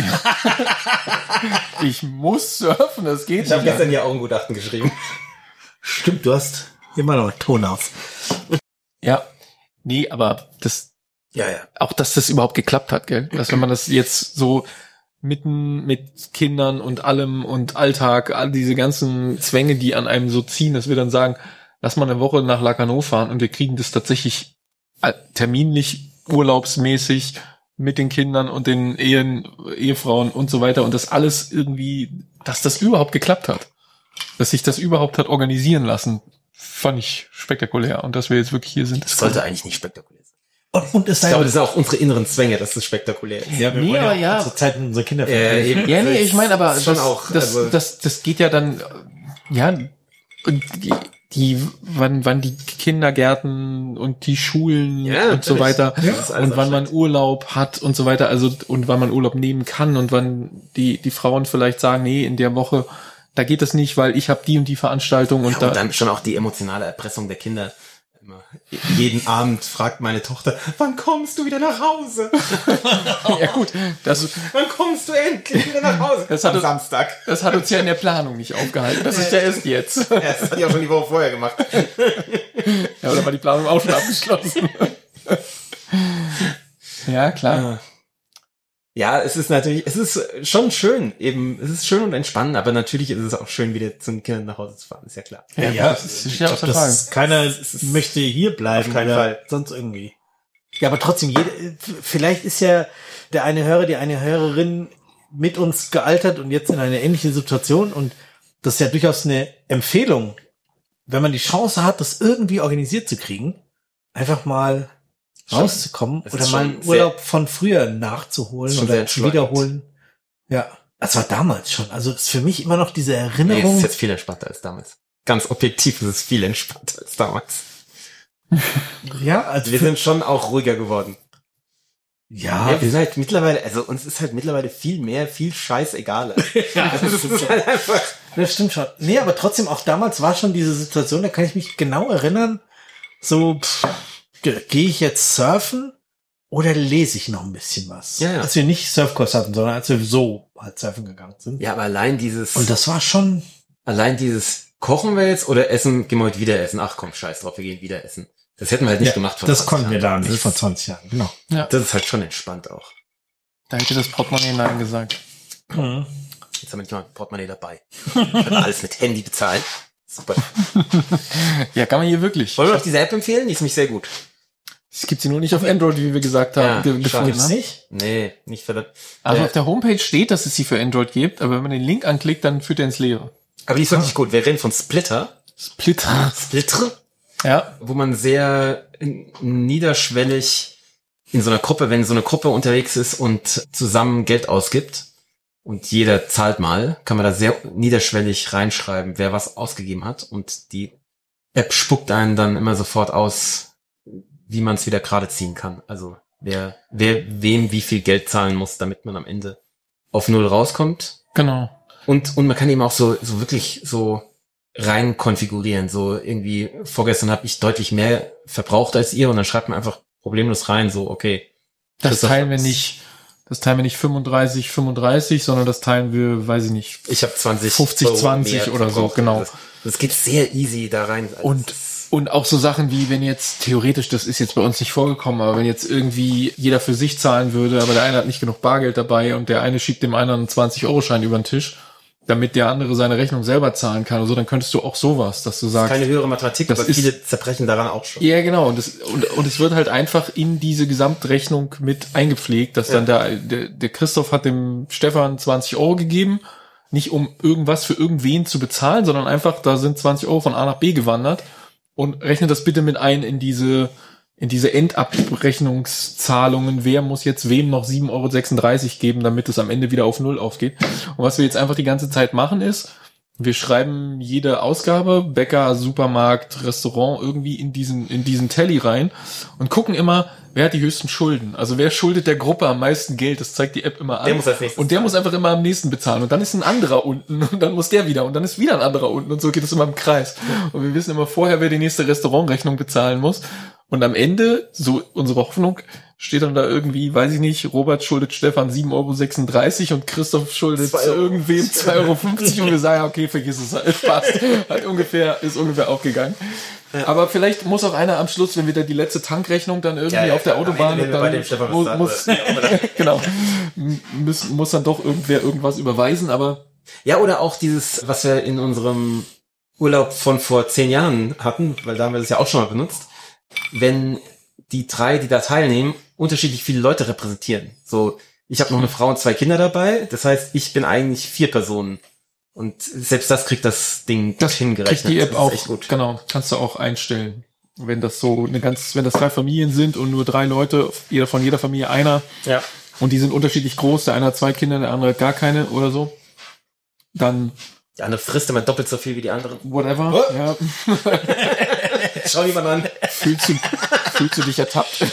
Ich muss surfen, das geht Ich habe nicht. gestern ja auch ein Gutachten geschrieben. Stimmt, du hast immer noch einen Ton auf. Ja. Nee, aber das, Ja, ja. auch dass das überhaupt geklappt hat, gell? Dass wenn man das jetzt so mitten mit Kindern und allem und Alltag, all diese ganzen Zwänge, die an einem so ziehen, dass wir dann sagen, lass mal eine Woche nach Lacanau fahren und wir kriegen das tatsächlich äh, terminlich urlaubsmäßig mit den Kindern und den Ehen, Ehefrauen und so weiter und das alles irgendwie, dass das überhaupt geklappt hat. Dass sich das überhaupt hat organisieren lassen, fand ich spektakulär. Und dass wir jetzt wirklich hier sind. Das sollte eigentlich nicht spektakulär sein. Und, und es ich glaube, das sind auch unsere inneren Zwänge, dass das spektakulär ist. Ja, wir nee, wollen aber ja, ja zur Zeit unsere Kinder äh, eben, Ja, nee, ich meine aber, schon das, auch, das, also das, das geht ja dann, ja, die, die wann, wann die Kindergärten und die Schulen ja, und so weiter ja, und wann man Urlaub hat und so weiter, also und wann man Urlaub nehmen kann und wann die die Frauen vielleicht sagen, nee, in der Woche da geht das nicht, weil ich habe die und die Veranstaltung und ja, da und dann schon auch die emotionale Erpressung der Kinder. Immer. Jeden Abend fragt meine Tochter, wann kommst du wieder nach Hause? Ja gut, das wann kommst du endlich wieder nach Hause? Das hat am Samstag. Das hat uns ja in der Planung nicht aufgehalten. Das ist ja erst jetzt. Ja, das hatte ich auch schon die Woche vorher gemacht. Ja, oder war die Planung auch schon abgeschlossen? Ja, klar. Ja, es ist natürlich, es ist schon schön, eben, es ist schön und entspannend, aber natürlich ist es auch schön, wieder zu den Kindern nach Hause zu fahren, ist ja klar. Ja, ja, das ist, ist ja auch der Fall. Keiner möchte hier bleiben, keiner Fall. Sonst irgendwie. Ja, aber trotzdem, jede, vielleicht ist ja der eine Hörer, die eine Hörerin mit uns gealtert und jetzt in eine ähnliche Situation und das ist ja durchaus eine Empfehlung, wenn man die Chance hat, das irgendwie organisiert zu kriegen, einfach mal rauszukommen oder mal einen Urlaub von früher nachzuholen oder zu wiederholen. Ja, das war damals schon. Also ist für mich immer noch diese Erinnerung. Nee, es ist jetzt viel entspannter als damals. Ganz objektiv ist es viel entspannter als damals. Ja, also wir sind schon auch ruhiger geworden. Ja, ja, wir sind halt mittlerweile, also uns ist halt mittlerweile viel mehr, viel scheißegaler. Ja, das, das ist halt einfach. Das stimmt schon. Nee, aber trotzdem auch damals war schon diese Situation, da kann ich mich genau erinnern, so, pff, gehe ich jetzt surfen oder lese ich noch ein bisschen was? Ja, ja. Als wir nicht Surfkurs hatten, sondern als wir so halt surfen gegangen sind. Ja, aber allein dieses... Und das war schon... Allein dieses, kochen wir jetzt oder essen, gehen wir heute wieder essen? Ach komm, scheiß drauf, wir gehen wieder essen. Das hätten wir halt nicht ja, gemacht vor das konnten wir da nicht das vor zwanzig Jahren, genau. Ja. Das ist halt schon entspannt auch. Da hätte das Portemonnaie Nein gesagt. Mhm. Jetzt haben wir nicht mal ein Portemonnaie dabei. Ich habe alles mit Handy bezahlt. Super. Ja, kann man hier wirklich. Wollen wir noch diese App empfehlen? Die ist nämlich sehr gut. Es gibt sie nur nicht auf Android, wie wir gesagt haben. Ja, ge- gefunden, gibt's nicht? Nee, nicht für das. Also äh, auf der Homepage steht, dass es sie für Android gibt, aber wenn man den Link anklickt, dann führt er ins Leere. Aber die ist wirklich gut. Wir reden von Splitter. Splitter. Splitter? Ja. Wo man sehr niederschwellig in so einer Gruppe, wenn so eine Gruppe unterwegs ist und zusammen Geld ausgibt und jeder zahlt mal, kann man da sehr niederschwellig reinschreiben, wer was ausgegeben hat und die App spuckt einen dann immer sofort aus, wie man es wieder gerade ziehen kann. Also wer, wer wem wie viel Geld zahlen muss, damit man am Ende auf Null rauskommt. Genau. Und, und man kann eben auch so, so wirklich so rein konfigurieren. So irgendwie, vorgestern habe ich deutlich mehr verbraucht als ihr und dann schreibt man einfach problemlos rein, so, okay. Das teilen wir nicht, das teilen wir nicht fünfunddreißig, fünfunddreißig, sondern das teilen wir, weiß ich nicht. Ich habe zwanzig, fünfzig, zwanzig oder so, genau. Das, das geht sehr easy da rein. Also und, und auch so Sachen wie, wenn jetzt theoretisch, das ist jetzt bei uns nicht vorgekommen, aber wenn jetzt irgendwie jeder für sich zahlen würde, aber der eine hat nicht genug Bargeld dabei und der eine schickt dem anderen einen zwanzig-Euro-Schein über den Tisch, damit der andere seine Rechnung selber zahlen kann und so, dann könntest du auch sowas, dass du sagst. Das ist keine höhere Mathematik, aber ist, viele zerbrechen daran auch schon. Ja, genau. Und, das, und, und es wird halt einfach in diese Gesamtrechnung mit eingepflegt, dass ja. dann der, der, der Christoph hat dem Stefan zwanzig Euro gegeben, nicht um irgendwas für irgendwen zu bezahlen, sondern einfach, da sind zwanzig Euro von A nach B gewandert und rechnet das bitte mit ein in diese in diese Endabrechnungszahlungen, wer muss jetzt wem noch sieben Euro sechsunddreißig geben, damit es am Ende wieder auf Null aufgeht. Und was wir jetzt einfach die ganze Zeit machen ist, wir schreiben jede Ausgabe, Bäcker, Supermarkt, Restaurant irgendwie in diesen in diesen Tally rein und gucken immer, wer hat die höchsten Schulden. Also wer schuldet der Gruppe am meisten Geld, das zeigt die App immer an. Der muss als nächstes und der muss einfach immer am nächsten bezahlen. Und dann ist ein anderer unten und dann muss der wieder und dann ist wieder ein anderer unten und so geht es immer im Kreis. Und wir wissen immer vorher, wer die nächste Restaurantrechnung bezahlen muss. Und am Ende, so unsere Hoffnung, steht dann da irgendwie, weiß ich nicht, Robert schuldet Stefan sieben Euro sechsunddreißig und Christoph schuldet irgendwem zwei Euro fünfzig und wir sagen, ja, okay, vergiss es, halt, passt. Halt ungefähr, ist ungefähr aufgegangen. Ja. Aber vielleicht muss auch einer am Schluss, wenn wieder die letzte Tankrechnung dann irgendwie ja, ja, auf der Autobahn und dann muss, muss genau, muss, muss dann doch irgendwer irgendwas überweisen, aber ja, oder auch dieses, was wir in unserem Urlaub von vor zehn Jahren hatten, weil da haben wir das ja auch schon mal benutzt, wenn die drei, die da teilnehmen, unterschiedlich viele Leute repräsentieren. So, ich habe noch eine Frau und zwei Kinder dabei, das heißt, ich bin eigentlich vier Personen. Und selbst das kriegt das Ding das hingerechnet. Kriegt die App das auch, ist echt gut. Genau, kannst du auch einstellen. Wenn das so eine ganz, wenn das drei Familien sind und nur drei Leute, jeder von jeder Familie einer, ja. und die sind unterschiedlich groß, der eine hat zwei Kinder, der andere hat gar keine oder so, dann der andere frisst immer doppelt so viel wie die anderen. Whatever. Oh. Ja. Schau jemand an. Fühlst du, fühlst du dich ertappt?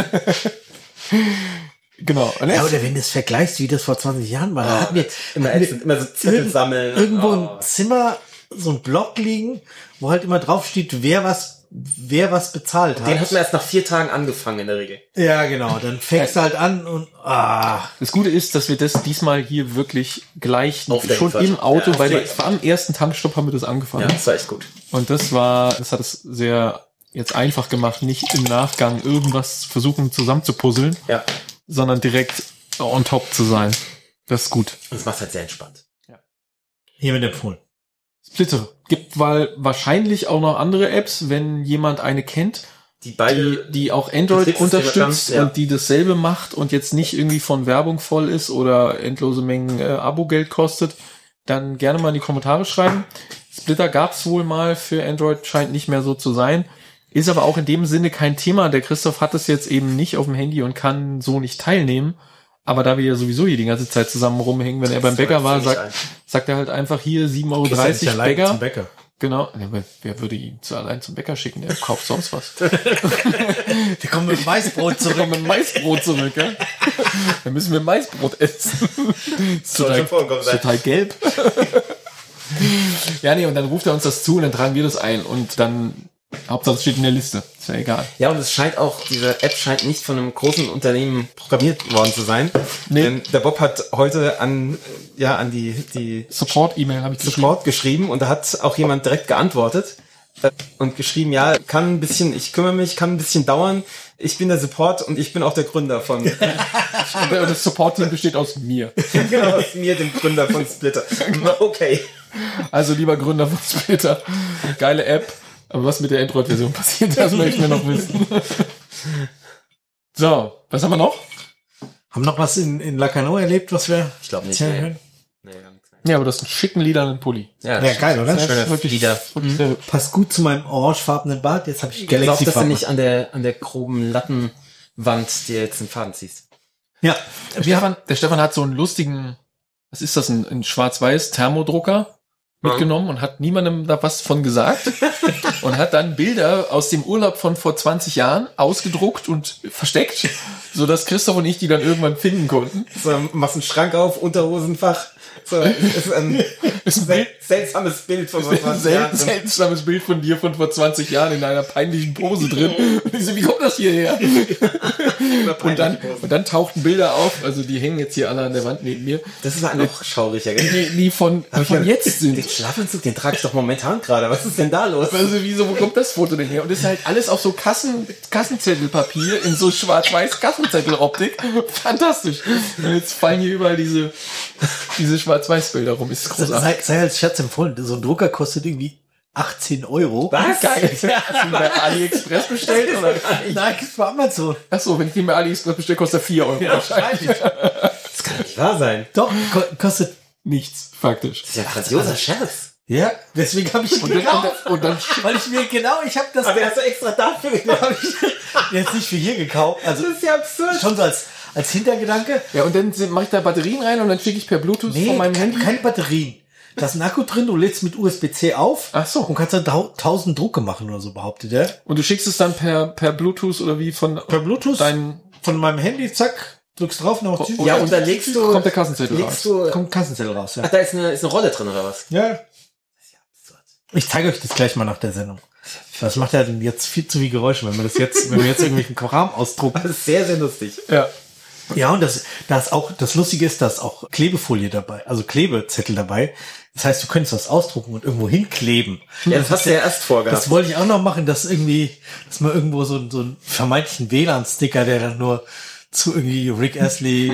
Genau. Ja, oder wenn du es vergleichst, wie das vor zwanzig Jahren war, oh, da hatten wir immer, immer so Zettel sammeln. Irgendwo oh. im Zimmer so ein Block liegen, wo halt immer drauf steht, wer was, wer was bezahlt hat. Den hatten wir erst nach vier Tagen angefangen in der Regel. Ja, genau. Dann fängst du halt an und ah. Das Gute ist, dass wir das diesmal hier wirklich gleich schon wird. im Auto, ja, weil wir, vor am ersten Tankstopp haben wir das angefangen. Ja, das war echt gut. Und das war, das hat es sehr jetzt einfach gemacht, nicht im Nachgang irgendwas versuchen zusammenzupuzzeln, ja. sondern direkt on top zu sein. Das ist gut. Und das macht halt sehr entspannt. Ja. Hiermit empfohlen. Splitter. Gibt weil wahrscheinlich auch noch andere Apps, wenn jemand eine kennt, die beide, die, die auch Android unterstützt ja. und die dasselbe macht und jetzt nicht irgendwie von Werbung voll ist oder endlose Mengen äh, Abo-Geld kostet, dann gerne mal in die Kommentare schreiben. Splitter gab's wohl mal für Android, scheint nicht mehr so zu sein. Ist aber auch in dem Sinne kein Thema. Der Christoph hat es jetzt eben nicht auf dem Handy und kann so nicht teilnehmen. Aber da wir ja sowieso hier die ganze Zeit zusammen rumhängen, wenn er beim Bäcker war, sagt, sagt er halt einfach hier sieben Euro dreißig ja Bäcker. Zum Bäcker. Genau. Wer, wer würde ihn zu allein zum Bäcker schicken? Der kauft sonst was. Der kommt mit Maisbrot zurück. Der kommt mit Maisbrot zurück, ja? Dann müssen wir Maisbrot essen. Ist total, ist total gelb. Ja, nee, und dann ruft er uns das zu und dann tragen wir das ein und dann Hauptsache es steht in der Liste. Ist ja egal. Ja, und es scheint auch, diese App scheint nicht von einem großen Unternehmen programmiert worden zu sein. Nee. Denn der Bob hat heute an, ja, an die, die Support-E-Mail habe ich Support geschrieben und da hat auch jemand direkt geantwortet und geschrieben, ja, kann ein bisschen, ich kümmere mich, kann ein bisschen dauern. Ich bin der Support und ich bin auch der Gründer von. Und das Support-Team besteht aus mir. Genau, aus mir, dem Gründer von Splitter. Okay. Also lieber Gründer von Splitter, geile App. Aber was mit der Android-Version passiert, das möchten wir noch wissen. So, was haben wir noch? Haben noch was in, in Lacanau erlebt, was wir ich glaube nicht. Nee. Nee, ja, aber das ist ein schicken lilanen Pulli. Ja, ja geil, oder? Schöner wirklich, Lieder. Mhm. Passt gut zu meinem orangefarbenen Bart. Jetzt habe ich Galaxy. Ich glaube, dass du nicht an der, an der groben Lattenwand dir jetzt einen Faden ziehst. Ja. Der Stefan, der Stefan hat so einen lustigen, was ist das, ein, ein schwarz-weiß Thermodrucker mitgenommen und hat niemandem da was von gesagt und hat dann Bilder aus dem Urlaub von vor zwanzig Jahren ausgedruckt und versteckt, so dass Christoph und ich die dann irgendwann finden konnten. So, machst einen Schrank auf, Unterhosenfach. So, ist ein, ist ein Bild, seltsames Bild von vor zwanzig Jahren. Seltsames Bild von dir von vor zwanzig Jahren in einer peinlichen Pose drin. Und ich so, wie kommt das hierher? und dann, und dann tauchten Bilder auf, also die hängen jetzt hier alle an der Wand neben mir. Das war noch schauriger, gell? Die, die von, die von jetzt sind. Den Schlafanzug, den trage ich doch momentan gerade. Was ist denn da los? Also wieso, wo kommt das Foto denn her? Und das ist halt alles auf so Kassen, Kassenzettelpapier in so schwarz-weiß Kassenzetteloptik. Fantastisch. Und jetzt fallen hier überall diese, diese Schwarz-Weiß-Bilder rum. Ist großartig. Sei, sei als Scherz empfohlen. So ein Drucker kostet irgendwie achtzehn Euro. Was? Geil. Hast du bei AliExpress bestellt? Oder? Nein, das war Amazon. Ach so, wenn ich den bei AliExpress bestelle, kostet er vier Euro. Ja, wahrscheinlich. Das kann nicht wahr sein. Doch, ko- kostet nichts, faktisch. Das ist ja ein grandioser Scherz. Ja, deswegen habe ich und dann, gekauft. und dann, weil ich mir genau, ich habe das. Aber hast du extra dafür gekauft? Jetzt nicht für hier gekauft. Also das ist ja absurd. Schon so als als Hintergedanke. Ja, und dann mache ich da Batterien rein und dann schicke ich per Bluetooth nee, von meinem kein, Handy. Keine Batterien. Da ist ein Akku drin, du lädst mit U S B C auf. Ach so. Und kannst dann tausend Drucke machen oder so, behauptet er. Und du schickst es dann per per Bluetooth oder wie von per Bluetooth dein von meinem Handy, zack, drückst drauf, noch oh, ja, und dann legst du kommt der Kassenzettel raus. Du, kommt ein Kassenzettel raus, ja. Ach, da ist eine ist eine Rolle drin oder was? Ja. Das ist ja absurd. Ich zeige euch das gleich mal nach der Sendung. Das macht ja dann jetzt viel zu viel Geräusche, wenn wir das jetzt, wenn wir jetzt irgendwelchen Kram ausdrucken. Das ist sehr, sehr lustig. Ja. Ja, und das, das auch, das Lustige ist, da ist auch Klebefolie dabei, also Klebezettel dabei. Das heißt, du könntest das ausdrucken und irgendwo hinkleben. Ja, das hast du ja erst vorgehabt. Das wollte ich auch noch machen, dass irgendwie, dass man irgendwo so, so einen vermeintlichen W L A N-Sticker, der dann nur zu irgendwie Rick Astley.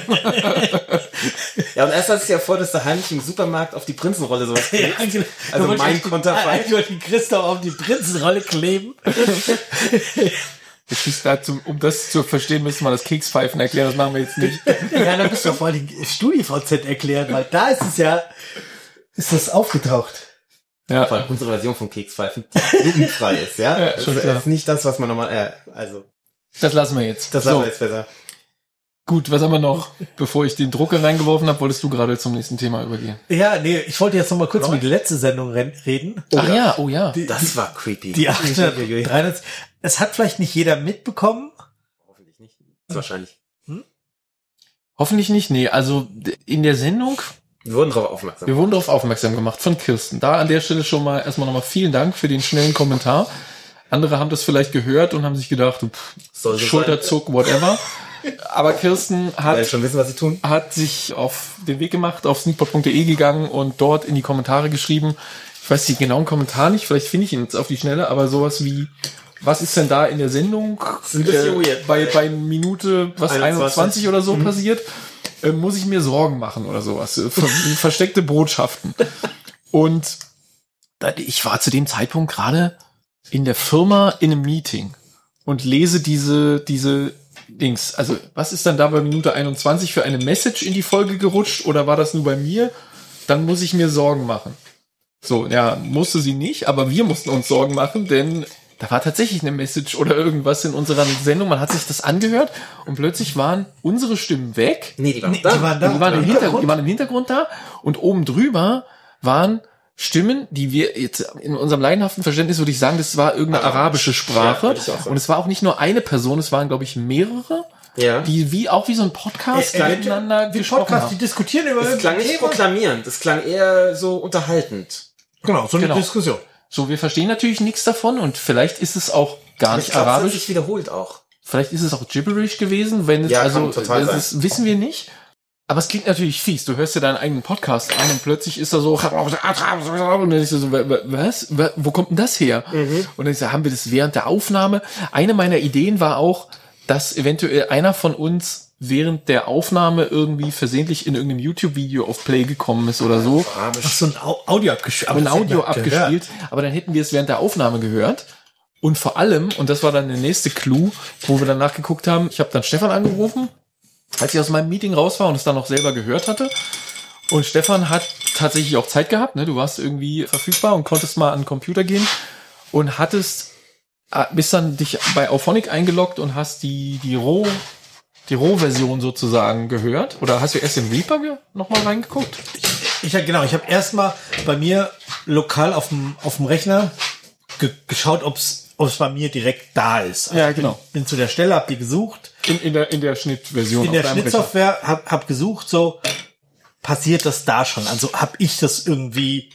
Ja, und erst hast du ja vor, dass du heimlich im Supermarkt auf die Prinzenrolle sowas klebst. Ja, genau. Also mein Konterfei. Ich wollte den Christoph auf die Prinzenrolle kleben. Jetzt ist da zum, um das zu verstehen, müssen wir das Kekspfeifen erklären. Das machen wir jetzt nicht. Ja, da bist du vor allem StudiVZ erklären, weil da ist es ja, ist das aufgetaucht. Ja. Vor allem unsere Version von Kekspfeifen, die jugendfrei ist, ja. ja schon das klar. ist nicht das, was man nochmal, äh, also. Das lassen wir jetzt. Das lassen so. wir jetzt besser. Gut, was haben wir noch? Bevor ich den Drucker reingeworfen habe, wolltest du gerade zum nächsten Thema übergehen. Ja, nee, ich wollte jetzt noch mal kurz über die letzte Sendung reden. Ach ja, ja oh ja. Die, das war creepy. Die achthundertdreiundneunzig. Es hat vielleicht nicht jeder mitbekommen. Hoffentlich nicht. Wahrscheinlich. Hm? Hoffentlich nicht, nee. Also in der Sendung... Wir wurden darauf aufmerksam. Wir wurden darauf aufmerksam gemacht von Kirsten. Da an der Stelle schon mal erstmal nochmal vielen Dank für den schnellen Kommentar. Andere haben das vielleicht gehört und haben sich gedacht, pff, Schulterzuck, whatever. Aber Kirsten hat, Weil schon wissen, was sie tun. hat sich auf den Weg gemacht, auf sneakpot punkt de gegangen und dort in die Kommentare geschrieben. Ich weiß den genauen Kommentar nicht, vielleicht finde ich ihn jetzt auf die Schnelle, aber sowas wie, was ist denn da in der Sendung äh, bei, bei Minute was einundzwanzig, einundzwanzig oder so mhm. passiert, äh, muss ich mir Sorgen machen oder sowas. Versteckte Botschaften. Und ich war zu dem Zeitpunkt gerade in der Firma in einem Meeting und lese diese, diese Dings. Also, was ist dann da bei Minute einundzwanzig für eine Message in die Folge gerutscht oder war das nur bei mir? Dann muss ich mir Sorgen machen. So, ja, musste sie nicht, aber wir mussten uns Sorgen machen, denn da war tatsächlich eine Message oder irgendwas in unserer Sendung. Man hat sich das angehört und plötzlich waren unsere Stimmen weg. Nee, die waren, nee, da. Die waren, da. Die waren, im Hintergrund, die waren im Hintergrund da und oben drüber waren Stimmen, die wir jetzt in unserem laienhaften Verständnis würde ich sagen, das war irgendeine arabische Sprache. Ja, so. Und es war auch nicht nur eine Person, es waren, glaube ich, mehrere, ja. die wie auch wie so ein Podcast äh, äh, miteinander wie gesprochen Podcast, haben. Die diskutieren über das klang nicht proklamierend, das klang eher so unterhaltend. Genau, so eine genau. Diskussion. So, wir verstehen natürlich nichts davon und vielleicht ist es auch gar nicht glaub, arabisch. Das hat sich wiederholt auch. Vielleicht ist es auch gibberish gewesen, wenn es ja, also total das ist, wissen wir nicht. Aber es klingt natürlich fies. Du hörst dir deinen eigenen Podcast an und plötzlich ist er so, und dann ist er so, was? Wo kommt denn das her? Mhm. Und dann ist er, haben wir das während der Aufnahme? Eine meiner Ideen war auch, dass eventuell einer von uns während der Aufnahme irgendwie versehentlich in irgendeinem YouTube-Video auf Play gekommen ist oder so. Ach, so ein Audio abgespielt. Aber ein Audio abgespielt. Aber dann hätten wir es während der Aufnahme gehört. Und vor allem, und das war dann der nächste Clou, wo wir dann nachgeguckt haben, ich habe dann Stefan angerufen, als ich aus meinem Meeting raus war und es dann noch selber gehört hatte. Und Stefan hat tatsächlich auch Zeit gehabt, ne? Du warst irgendwie verfügbar und konntest mal an den Computer gehen und hattest, bist dann dich bei Auphonic eingeloggt und hast die, die Roh, die Roh-Version sozusagen gehört. Oder hast du erst im Reaper nochmal reingeguckt? Ich, ich genau, ich habe erstmal bei mir lokal auf dem, auf dem Rechner ge- geschaut, ob's ob es bei mir direkt da ist. Also ja, genau. Bin, bin zu der Stelle, hab die gesucht. In, in der, in der Schnittversion. In der Schnittsoftware hab, hab gesucht, so, passiert das da schon? Also hab ich das irgendwie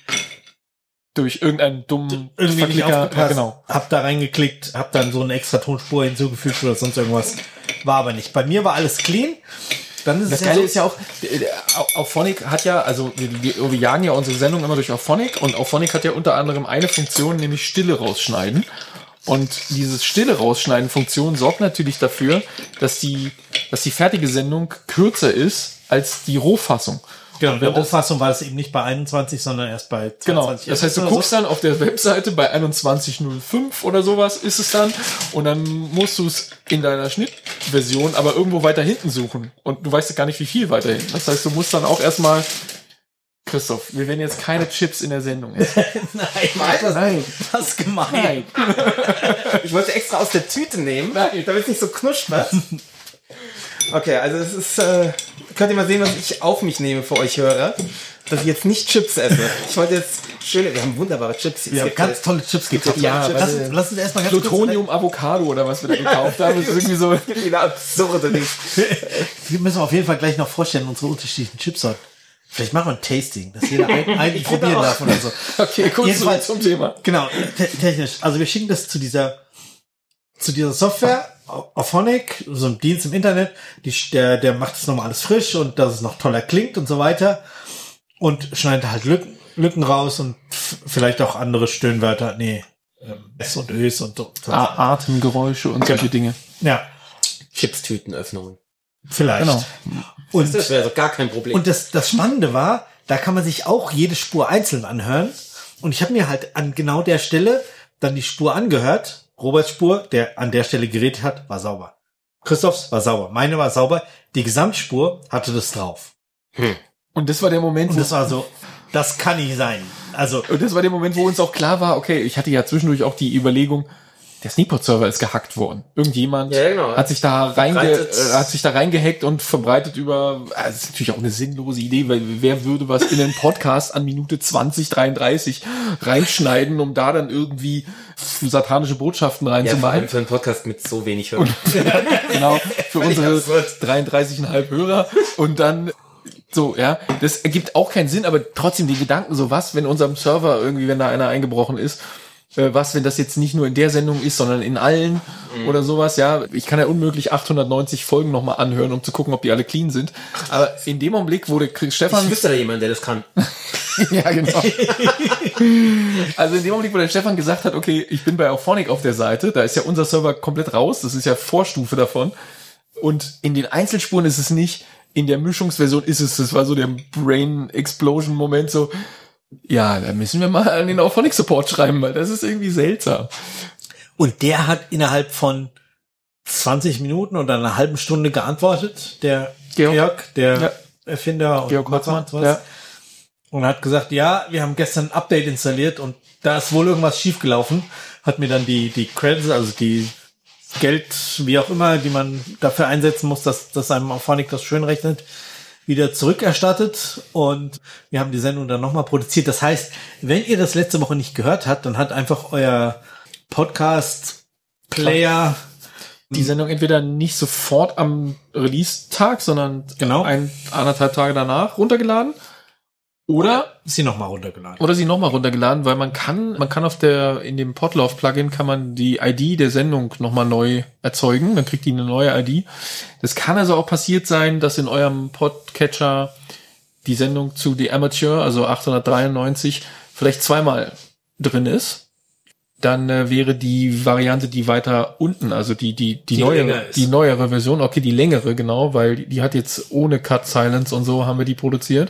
durch irgendeinen dummen irgendwie nicht aufgepasst, ja, genau. Hab da reingeklickt, hab dann so eine extra Tonspur hinzugefügt oder sonst irgendwas. War aber nicht. Bei mir war alles clean. Dann ist das es Geile ja ist ja auch, Auphonic hat ja, also wir, wir, wir jagen ja unsere Sendung immer durch Auphonic und Auphonic hat ja unter anderem eine Funktion, nämlich Stille rausschneiden. Und dieses Stille rausschneiden Funktion sorgt natürlich dafür, dass die, dass die fertige Sendung kürzer ist als die Rohfassung. Genau, in der Rohfassung war es eben nicht bei einundzwanzig, sondern erst bei zweiundzwanzig. Genau, das heißt, du guckst so. dann auf der Webseite bei einundzwanzig null fünf oder sowas ist es dann und dann musst du es in deiner Schnittversion aber irgendwo weiter hinten suchen und du weißt gar nicht, wie viel weiter hinten. Das heißt, du musst dann auch erstmal, Christoph, wir werden jetzt keine Chips in der Sendung essen. Nein, das, nein, das ist gemein. Nein. Ich wollte extra aus der Tüte nehmen, damit es nicht so knuspert. Okay, also das ist, äh, könnt ihr mal sehen, was ich auf mich nehme für euch höre, dass ich jetzt nicht Chips esse. Ich wollte jetzt schöne, wir haben wunderbare Chips. Wir haben ganz tolle Chips gekauft. Ja, lass, lass uns erstmal ganz Plutonium Avocado oder was wir da gekauft haben. Das ist irgendwie so eine absurde Ding. Wir müssen auf jeden Fall gleich noch vorstellen, unsere unterschiedlichen Chipsorten. Vielleicht machen wir ein Tasting, dass jeder einen, einen probieren darf oder so. Okay, kurz Jedenfalls, zum Thema. Genau, te- technisch. Also wir schicken das zu dieser, zu dieser Software, Auphonic, so ein Dienst im Internet, die, der, der macht das nochmal alles frisch und dass es noch toller klingt und so weiter und schneidet halt Lücken, Lücken raus und f- vielleicht auch andere Stöhnwörter, nee, ähm, S und Ös und so. A- Atemgeräusche und solche Dinge. Ja. Chipstütenöffnungen. Vielleicht. Genau. Und, das wäre doch gar kein Problem. Und das, das Spannende war, da kann man sich auch jede Spur einzeln anhören und ich habe mir halt an genau der Stelle dann die Spur angehört Roberts Spur, der an der Stelle geredet hat, war sauber. Christophs war sauber. Meine war sauber. Die Gesamtspur hatte das drauf. Hm. Und das war der Moment, und das war so, das kann nicht sein. Also, und das war der Moment, wo uns auch klar war, okay, ich hatte ja zwischendurch auch die Überlegung, der Sneakpot-Server ist gehackt worden. Irgendjemand ja, genau. hat sich da reinge, äh, hat sich da reingehackt und verbreitet über, also das ist natürlich auch eine sinnlose Idee, weil wer würde was in einen Podcast an Minute zwanzig, dreiunddreißig reinschneiden, um da dann irgendwie satanische Botschaften reinzumachen. Ja, für einen Podcast mit so wenig Hörern. Genau, für unsere dreiunddreißig Komma fünf Hörer. Und dann so, ja, das ergibt auch keinen Sinn, aber trotzdem die Gedanken, so was, wenn unserem Server irgendwie, wenn da einer eingebrochen ist, was, wenn das jetzt nicht nur in der Sendung ist, sondern in allen mhm. oder sowas, ja. Ich kann ja unmöglich achthundertneunzig Folgen nochmal anhören, um zu gucken, ob die alle clean sind. Aber in dem Augenblick wurde Stefan... Ich wüsste da jemand, der das kann. Ja, genau. Also in dem Augenblick, wo der Stefan gesagt hat, okay, ich bin bei Auphonic auf der Seite, da ist ja unser Server komplett raus, das ist ja Vorstufe davon. Und in den Einzelspuren ist es nicht, in der Mischungsversion ist es, das war so der Brain-Explosion-Moment, so... Ja, da müssen wir mal an den Auphonic-Support schreiben, weil das ist irgendwie seltsam. Und der hat innerhalb von zwanzig Minuten oder einer halben Stunde geantwortet, der Georg, Georg der ja. Erfinder und Georg Matzmann, ja. Und hat gesagt, ja, wir haben gestern ein Update installiert und da ist wohl irgendwas schiefgelaufen. Hat mir dann die die Credits, also die Geld, wie auch immer, die man dafür einsetzen muss, dass, dass einem Auphonic das schön rechnet, wieder zurückerstattet und wir haben die Sendung dann nochmal produziert. Das heißt, wenn ihr das letzte Woche nicht gehört habt, dann hat einfach euer Podcast-Player die Sendung entweder nicht sofort am Release-Tag, sondern genau ein, anderthalb Tage danach runtergeladen oder sie nochmal runtergeladen. Oder sie nochmal runtergeladen, weil man kann, man kann auf der, in dem Podlove-Plugin kann man die I D der Sendung nochmal neu erzeugen, dann kriegt die eine neue I D. Das kann also auch passiert sein, dass in eurem Podcatcher die Sendung zu The Amateur, also achthundertdreiundneunzig, vielleicht zweimal drin ist. Dann äh, wäre die Variante, die weiter unten, also die, die, die, die neuere, die neuere Version, okay, die längere, genau, weil die, die hat jetzt ohne Cut Silence und so haben wir die produziert.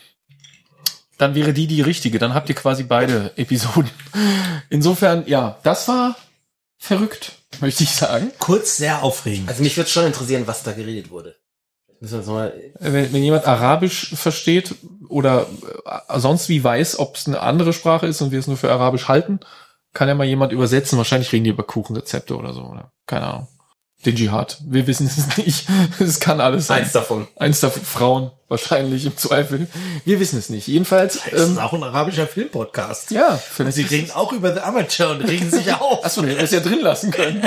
Dann wäre die die richtige. Dann habt ihr quasi beide Episoden. Insofern, ja, das war verrückt, möchte ich sagen. Kurz sehr aufregend. Also mich würde schon interessieren, was da geredet wurde. Müssen wir uns mal wenn, wenn jemand Arabisch versteht oder sonst wie weiß, ob es eine andere Sprache ist und wir es nur für Arabisch halten, kann ja mal jemand übersetzen. Wahrscheinlich reden die über Kuchenrezepte oder so. Oder keine Ahnung. Den Dschihad. Wir wissen es nicht. Es kann alles sein. Eins davon. Eins davon. Frauen wahrscheinlich im Zweifel. Wir wissen es nicht. Jedenfalls. Das ist ähm, auch ein arabischer Filmpodcast. Ja. Und sie reden auch über The Amateur und regen sich auf. Achso, wir hätten es ja drin lassen können.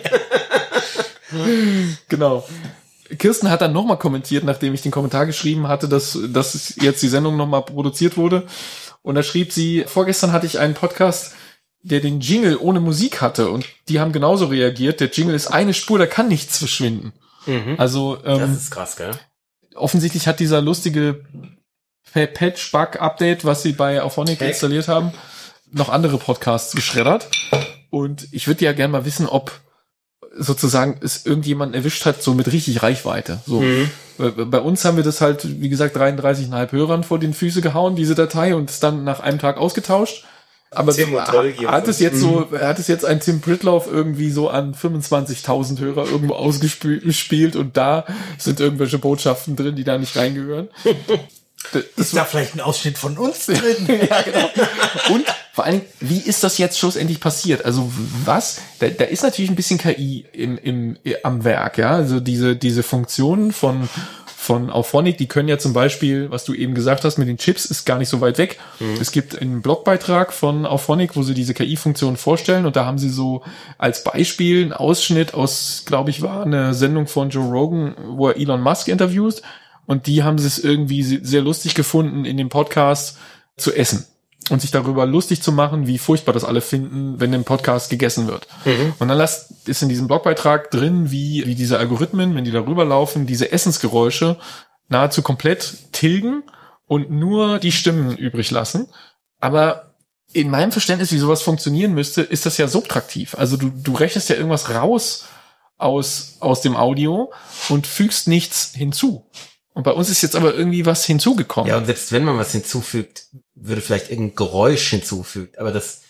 Genau. Kirsten hat dann nochmal kommentiert, nachdem ich den Kommentar geschrieben hatte, dass, dass jetzt die Sendung nochmal produziert wurde. Und da schrieb sie, vorgestern hatte ich einen Podcast, der den Jingle ohne Musik hatte und die haben genauso reagiert. Der Jingle ist eine Spur, da kann nichts verschwinden. Mhm. Also ähm, das ist krass, gell? Offensichtlich hat dieser lustige Patch-Bug-Update, was sie bei Auphonic Heck. installiert haben, noch andere Podcasts geschreddert. Und ich würde ja gerne mal wissen, ob sozusagen es irgendjemanden erwischt hat, so mit richtig Reichweite. So mhm. Bei uns haben wir das halt, wie gesagt, dreiunddreißig Komma fünf Hörern vor den Füße gehauen, diese Datei, und es dann nach einem Tag ausgetauscht. Aber so, hat es jetzt so, hat es jetzt ein Tim Pritloff irgendwie so an fünfundzwanzigtausend Hörer irgendwo ausgespielt und da sind irgendwelche Botschaften drin, die da nicht reingehören. Das ist da vielleicht ein Ausschnitt von uns drin? Ja, genau. Und vor allen Dingen, wie ist das jetzt schlussendlich passiert? Also was? Da, da ist natürlich ein bisschen K I im, im, am Werk, ja. Also diese, diese Funktionen von von Auphonic, die können ja zum Beispiel, was du eben gesagt hast, mit den Chips ist gar nicht so weit weg. Mhm. Es gibt einen Blogbeitrag von Auphonic, wo sie diese K I-Funktion vorstellen, und da haben sie so als Beispiel einen Ausschnitt aus, glaube ich, war eine Sendung von Joe Rogan, wo er Elon Musk interviewt, und die haben es irgendwie sehr lustig gefunden, in dem Podcast zu essen und sich darüber lustig zu machen, wie furchtbar das alle finden, wenn im Podcast gegessen wird. Mhm. Und dann lasst, ist in diesem Blogbeitrag drin, wie, wie diese Algorithmen, wenn die darüber laufen, diese Essensgeräusche nahezu komplett tilgen und nur die Stimmen übrig lassen. Aber in meinem Verständnis, wie sowas funktionieren müsste, ist das ja subtraktiv. Also du, du rechnest ja irgendwas raus aus, aus dem Audio und fügst nichts hinzu. Und bei uns ist jetzt aber irgendwie was hinzugekommen. Ja, und selbst wenn man was hinzufügt, würde vielleicht irgendein Geräusch hinzufügt. Aber das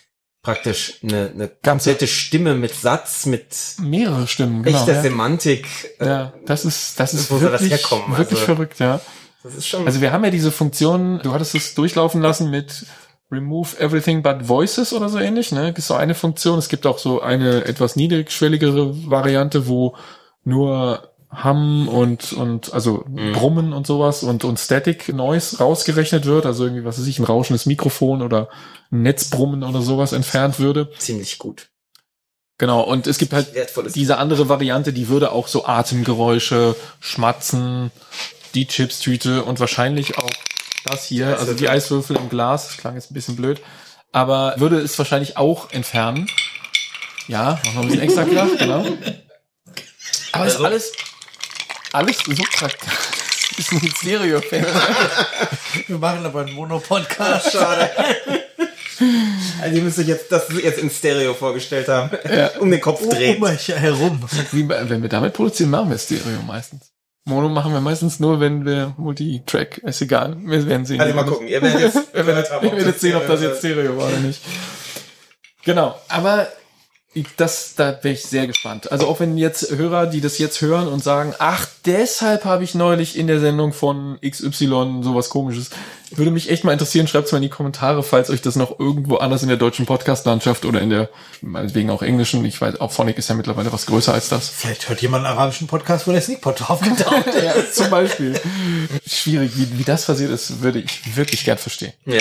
praktisch eine, eine komplette Stimme mit Satz, mit mehrere Stimmen, genau, echter ja. Semantik. Ja, das ist, das ist wo soll das wirklich, herkommen? wirklich Also, verrückt, ja. Das ist schon. Also wir haben ja diese Funktion, du hattest es durchlaufen lassen mit Remove Everything but Voices oder so ähnlich, ne? Das ist so eine Funktion. Es gibt auch so eine etwas niedrigschwelligere Variante, wo nur Hum und, und, also Mhm. Brummen und sowas und, und Static Noise rausgerechnet wird, also irgendwie, was weiß ich, ein rauschendes Mikrofon oder ein Netzbrummen oder sowas entfernt würde. ziemlich gut. Genau, und es gibt halt Wertvolles. diese andere Variante, die würde auch so Atemgeräusche, Schmatzen, die Chipstüte und wahrscheinlich auch das hier, Eiswürfel. also die Eiswürfel im Glas, das klang jetzt ein bisschen blöd, aber würde es wahrscheinlich auch entfernen. Ja, machen wir ein bisschen extra Kraft, genau. Aber es ist Also- alles, alles so praktisch. Ist ein Stereo-Fan. Wir machen aber einen Mono-Podcast. Schade. Also ihr müsst euch jetzt das jetzt in Stereo vorgestellt haben. Um den Kopf drehen. Um euch herum. Wie, bei- wenn wir damit produzieren, machen wir Stereo meistens. Mono machen wir meistens nur, wenn wir Multitrack, ist egal, wir werden sehen. Also mal gucken. Ihr werdet jetzt, Wir werden, wir werden jetzt sehen, ob das jetzt Stereo war oder nicht. Genau, aber ich- das, da wäre ich sehr gespannt. Also auch wenn jetzt Hörer, die das jetzt hören und sagen, ach, deshalb habe ich neulich in der Sendung von X Y sowas Komisches, würde mich echt mal interessieren, schreibt es mal in die Kommentare, falls euch das noch irgendwo anders in der deutschen Podcast-Landschaft oder in der, meinetwegen auch englischen, ich weiß, auch Phonic ist ja mittlerweile was größer als das. Vielleicht hört jemand einen arabischen Podcast, wo der Sneakpot draufgetaucht ist. Ja, zum Beispiel. Schwierig, wie, wie das passiert ist, würde ich wirklich gern verstehen. Ja.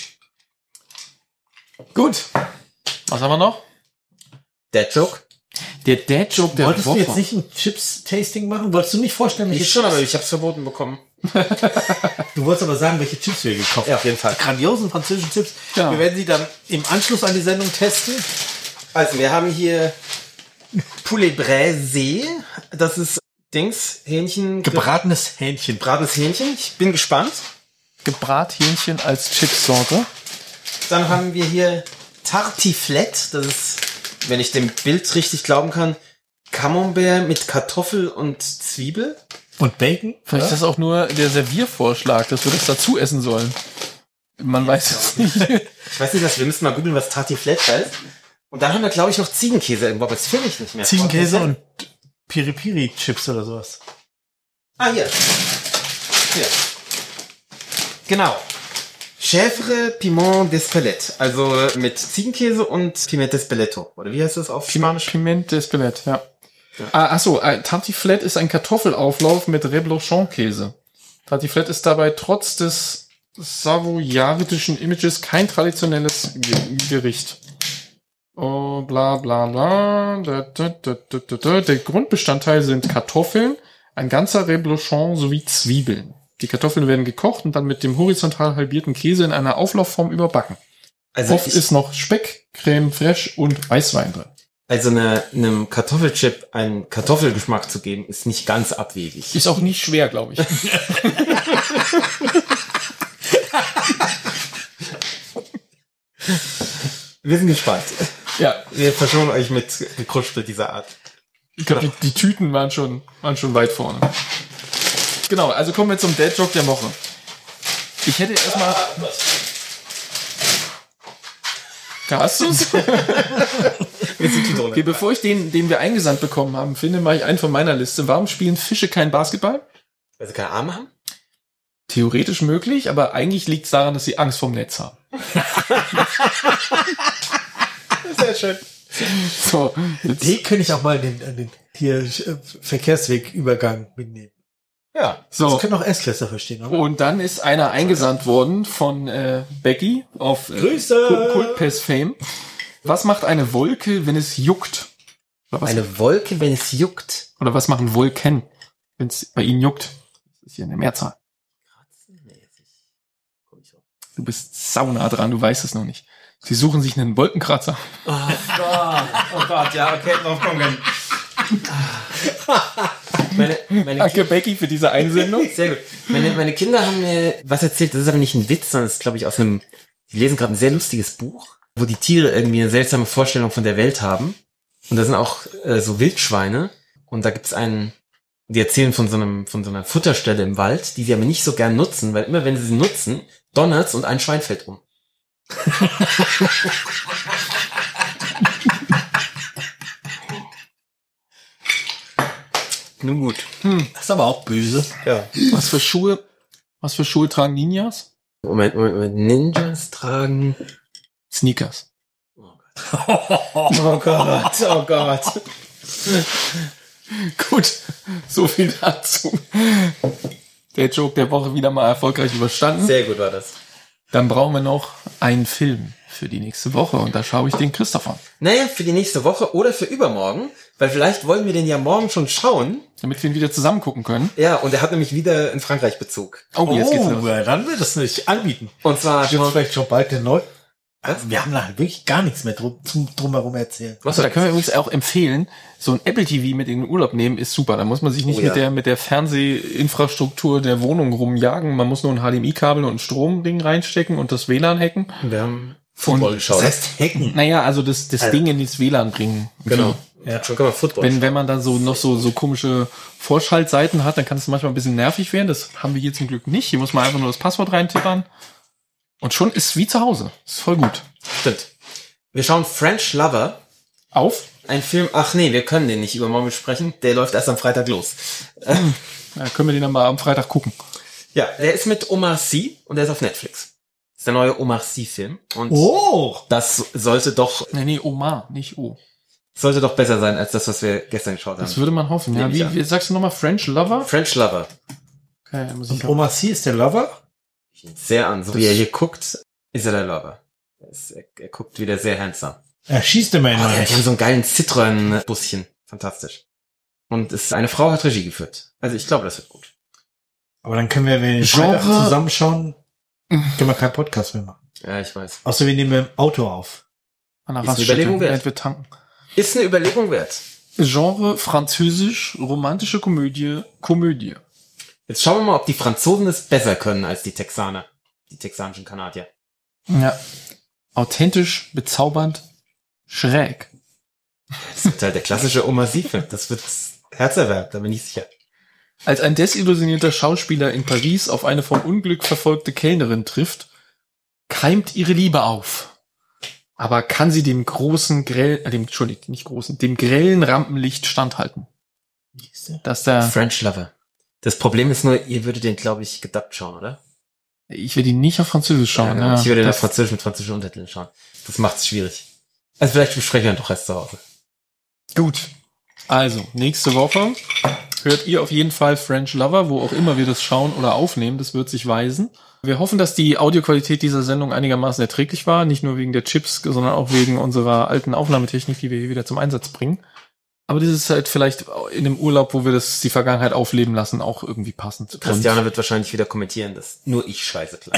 Gut. Was haben wir noch? Dead Joke? Der Dad-Joke der Wolltest Woche. du jetzt nicht ein Chips-Tasting machen? Wolltest du nicht vorstellen, welche Ich schon, Chips? aber ich hab's verboten bekommen. Du wolltest aber sagen, welche Chips wir gekauft haben. Ja, auf jeden Fall. Grandiosen französischen Chips. Ja. Wir werden sie dann im Anschluss an die Sendung testen. Also wir haben hier Poulet Braisé. Das ist Dings, Hähnchen. Gebratenes Hähnchen. Gebratenes Hähnchen. Ich bin gespannt. Gebrathähnchen als Chipssorte. Dann haben wir hier Tartiflette. Das ist, wenn ich dem Bild richtig glauben kann, Camembert mit Kartoffel und Zwiebel. Und Bacon? Vielleicht ist das auch nur der Serviervorschlag, dass wir das dazu essen sollen. Man weiß es nicht. Ich weiß nicht, was, wir müssen mal googeln, was Tartiflette heißt. Und dann haben wir, glaube ich, noch Ziegenkäse irgendwo, aber das finde ich nicht mehr. Ziegenkäse und Piri-Piri-Chips oder sowas. Ah, hier. Hier. Genau. Chèvre Piment d'Espelette. Also mit Ziegenkäse und Piment d'Espeletto. Oder wie heißt das auf Spanisch? Piment d'Espelette, ja. ja. Ah, achso, Tartiflette ist ein Kartoffelauflauf mit Reblochon-Käse. Tartiflette ist dabei trotz des savoyardischen Images kein traditionelles Ge- Gericht. Oh, bla bla bla. Da, da, da, da, da, da. Der Grundbestandteil sind Kartoffeln, ein ganzer Reblochon sowie Zwiebeln. Die Kartoffeln werden gekocht und dann mit dem horizontal halbierten Käse in einer Auflaufform überbacken. Also, Oft ich, ist noch Speck, Creme fraiche und Weißwein drin. also eine, einem Kartoffelchip einen Kartoffelgeschmack zu geben, ist nicht ganz abwegig. Ist auch nicht schwer, glaube ich. Wir sind gespannt. Ja, Wir verschonen euch mit Gekruspel dieser Art. ich glaube, die, die Tüten waren schon, waren schon weit vorne. Genau, also kommen wir zum Dad-Joke der Woche. Ich hätte erstmal... Da hast du's. Wir sind die Drohne. Okay, bevor ich den, den wir eingesandt bekommen haben, finde, mache ich einen von meiner Liste. Warum spielen Fische kein Basketball? Weil sie keine Arme haben? Theoretisch möglich, aber eigentlich liegt es daran, dass sie Angst vorm Netz haben. Sehr schön. So, jetzt, Die könnte ich auch mal den, den hier äh, Verkehrswegübergang mitnehmen. Ja. so. Das können auch Erstklässler verstehen, oder? Und dann ist einer eingesandt worden von äh, Becky auf äh, Grüße! Kult- Kultpass Fame. Was macht eine Wolke, wenn es juckt? Oder was, Eine Wolke, wenn es juckt. oder was machen Wolken, wenn es bei ihnen juckt? Das ist hier eine Mehrzahl. Du bist saunah dran, du weißt es noch nicht. Sie suchen sich einen Wolkenkratzer. Oh Gott, oh Gott, ja, okay, drauf kommen können. Meine, meine Danke, Becky, für diese Einsendung. Sehr gut. Meine, meine Kinder haben mir was erzählt, das ist aber nicht ein Witz, sondern das ist, glaube ich, aus einem, die lesen gerade ein sehr lustiges Buch, wo die Tiere irgendwie eine seltsame Vorstellung von der Welt haben. Und da sind auch äh, so Wildschweine. Und da gibt's einen, die erzählen von so einem, von so einer Futterstelle im Wald, die sie aber nicht so gern nutzen, weil immer wenn sie sie nutzen, donnert's und ein Schwein fällt um. Nun gut. Hm. Das ist aber auch böse. Ja. Was für Schuhe, was für Schuhe tragen Ninjas? Moment, Moment, Moment. Ninjas tragen Sneakers. Oh Gott, oh Gott. Gut, so viel dazu. Der Joke der Woche wieder mal erfolgreich überstanden. Sehr gut war das. Dann brauchen wir noch einen Film für die nächste Woche und da schaue ich den Christoph an. Naja, für die nächste Woche oder für übermorgen, weil vielleicht wollen wir den ja morgen schon schauen. Damit wir ihn wieder zusammen gucken können. Ja, und er hat nämlich wieder in Frankreich Bezug. Oh, jetzt geht's los. Ja, dann wird es nicht anbieten. Und zwar Jetzt vielleicht schon bald den neu. Was? Wir haben da halt wirklich gar nichts mehr drum, zum, drumherum erzählen. Was Also, da können wir übrigens auch empfehlen, so ein Apple T V mit in den Urlaub nehmen ist super. Da muss man sich nicht Oh, ja. mit der mit der Fernsehinfrastruktur der Wohnung rumjagen. Man muss nur ein H D M I-Kabel und ein Stromding reinstecken und das W L A N hacken. Wir haben Football geschaut. Das heißt hacken. Naja, also das, das Alter. Ding in das W L A N bringen. Genau. Ja. Schon kann man Football Wenn, wenn man dann so noch so, so komische Vorschaltseiten hat, dann kann es manchmal ein bisschen nervig werden. Das haben wir hier zum Glück nicht. Hier muss man einfach nur das Passwort reintippern. Und schon ist es wie zu Hause. Ist voll gut. Stimmt. Wir schauen French Lover. Auf? Ein Film, ach nee, wir können den nicht übermorgen besprechen. Der läuft erst am Freitag los. Ja, können wir den dann mal am Freitag gucken. Ja, der ist mit Omar Sy und der ist auf Netflix. Das ist der neue Omar Sy-Film. Und Oh! das sollte doch, Nee, nee, Omar, nicht O. sollte doch besser sein als das, was wir gestern geschaut haben. Das würde man hoffen. Ja, Nehme ich wie, an. wie sagst du nochmal? French Lover? French Lover. Okay, muss ich Und Omar Sy ist der Lover? Sehr an. So wie er hier guckt, ist er der Lover. Er, ist, er, er guckt wieder sehr handsome. Er schießt immer in Oh, meine. die haben so einen geilen Citroën-Buschen. Fantastisch. Und es, eine Frau hat Regie geführt. Also ich glaube, das wird gut. Aber dann können wir, wenn wir den Genre- Freitag zusammenschauen, können wir keinen Podcast mehr machen. Ja, ich weiß. Außer wir nehmen wir im Auto auf. An der Ist eine Raststätte, Überlegung wert. während wir tanken. Ist eine Überlegung wert. Genre französisch, romantische Komödie, Komödie. Jetzt schauen wir mal, ob die Franzosen es besser können als die Texaner. Die texanischen Kanadier. Ja. Authentisch, bezaubernd, schräg. Das wird halt der klassische Omar Sy-Film. Das wird Herzerwerb, da bin ich sicher. Als ein desillusionierter Schauspieler in Paris auf eine vom Unglück verfolgte Kellnerin trifft, keimt ihre Liebe auf. Aber kann sie dem großen, grell, äh, dem, Entschuldigung, nicht großen, dem grellen Rampenlicht standhalten? Wie ist der? Dass der, French Lover. Das Problem ist nur, ihr würdet den, glaube ich, gedubbt schauen, oder? ich will ihn nicht auf Französisch schauen. Ja, Ja, ich würde den auf das, Französisch mit französischen Untertiteln schauen. Das macht's schwierig. Also vielleicht besprechen wir ihn doch erst zu Hause. gut. Also, nächste Woche hört ihr auf jeden Fall French Lover, wo auch immer wir das schauen oder aufnehmen, das wird sich weisen. Wir hoffen, dass die Audioqualität dieser Sendung einigermaßen erträglich war, nicht nur wegen der Chips, sondern auch wegen unserer alten Aufnahmetechnik, die wir hier wieder zum Einsatz bringen. Aber das ist halt vielleicht in einem Urlaub, wo wir das die Vergangenheit aufleben lassen, auch irgendwie passend. Christiane wird wahrscheinlich wieder kommentieren, dass nur ich scheiße klang.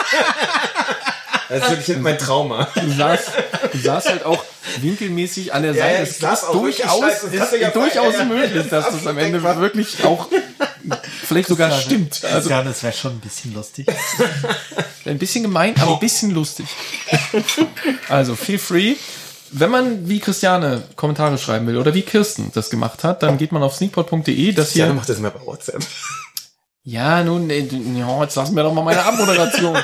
Das ist wirklich mein Trauma. Du saßt, du saßt halt auch winkelmäßig an der Ja, Seite. ja, Es ich saß ist auch wirklich durchaus, scheiße. Das kannst du ja ist durchaus ja, ja. möglich, dass das am Ende wirklich auch vielleicht sogar stimmt. Also Ja, das wäre schon ein bisschen lustig. ein bisschen gemein, aber ein bisschen lustig. Also feel free. Wenn man wie Christiane Kommentare schreiben will oder wie Kirsten das gemacht hat, dann geht man auf sneakpot punkt de. Das Christiane hier. macht das immer bei WhatsApp. Ja, nun, äh, ja, jetzt lassen wir doch mal meine Abmoderation.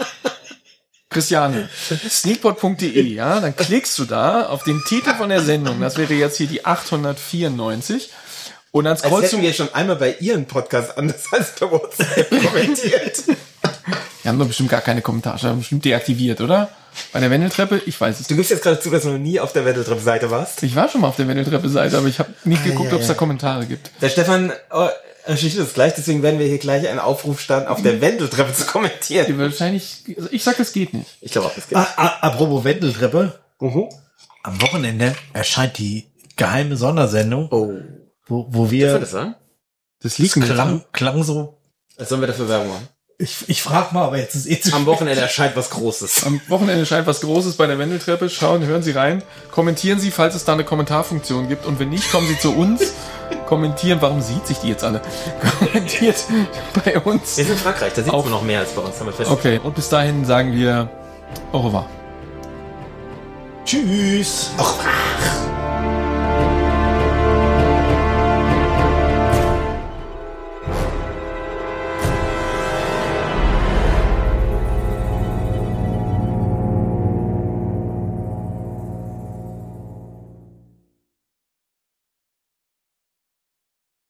Christiane, sneakpot punkt de, ja, dann klickst du da auf den Titel von der Sendung, das wäre jetzt hier die achthundertvierundneunzig, und dann Als scrollst hätten du, wir schon einmal bei ihren Podcast anders als bei WhatsApp kommentiert. wir haben doch bestimmt gar keine Kommentare, haben bestimmt deaktiviert, oder? Bei der Wendeltreppe? Ich weiß es Du nicht. gibst jetzt gerade zu, dass du noch nie auf der Wendeltreppe-Seite warst. Ich war schon mal auf der Wendeltreppe-Seite, aber ich habe nicht geguckt, ja, ob es ja. da Kommentare gibt. Der Stefan oh, erschließt es gleich, deswegen werden wir hier gleich einen Aufruf starten, auf der Wendeltreppe zu kommentieren. Wahrscheinlich, also ich sag, das geht nicht. Ich glaube auch, das geht. Ah, ah, apropos Wendeltreppe. Mhm. Am Wochenende erscheint die geheime Sondersendung, Oh. wo, wo Soll wir, das sagen? Das das liegt mir. klang, klang so, Was sollen wir dafür Werbung machen? ich, ich frag mal, aber jetzt ist eh zu Am Wochenende erscheint was Großes. Am Wochenende scheint was Großes bei der Wendeltreppe. Schauen, hören Sie rein. Kommentieren Sie, falls es da eine Kommentarfunktion gibt. Und wenn nicht, kommen Sie zu uns. Kommentieren. Warum sieht sich die jetzt alle? Kommentiert bei uns. Wir sind in Frankreich, da sieht Auf- man noch mehr als bei uns. Haben wir fest. Okay, und bis dahin sagen wir au revoir. Tschüss. Ach,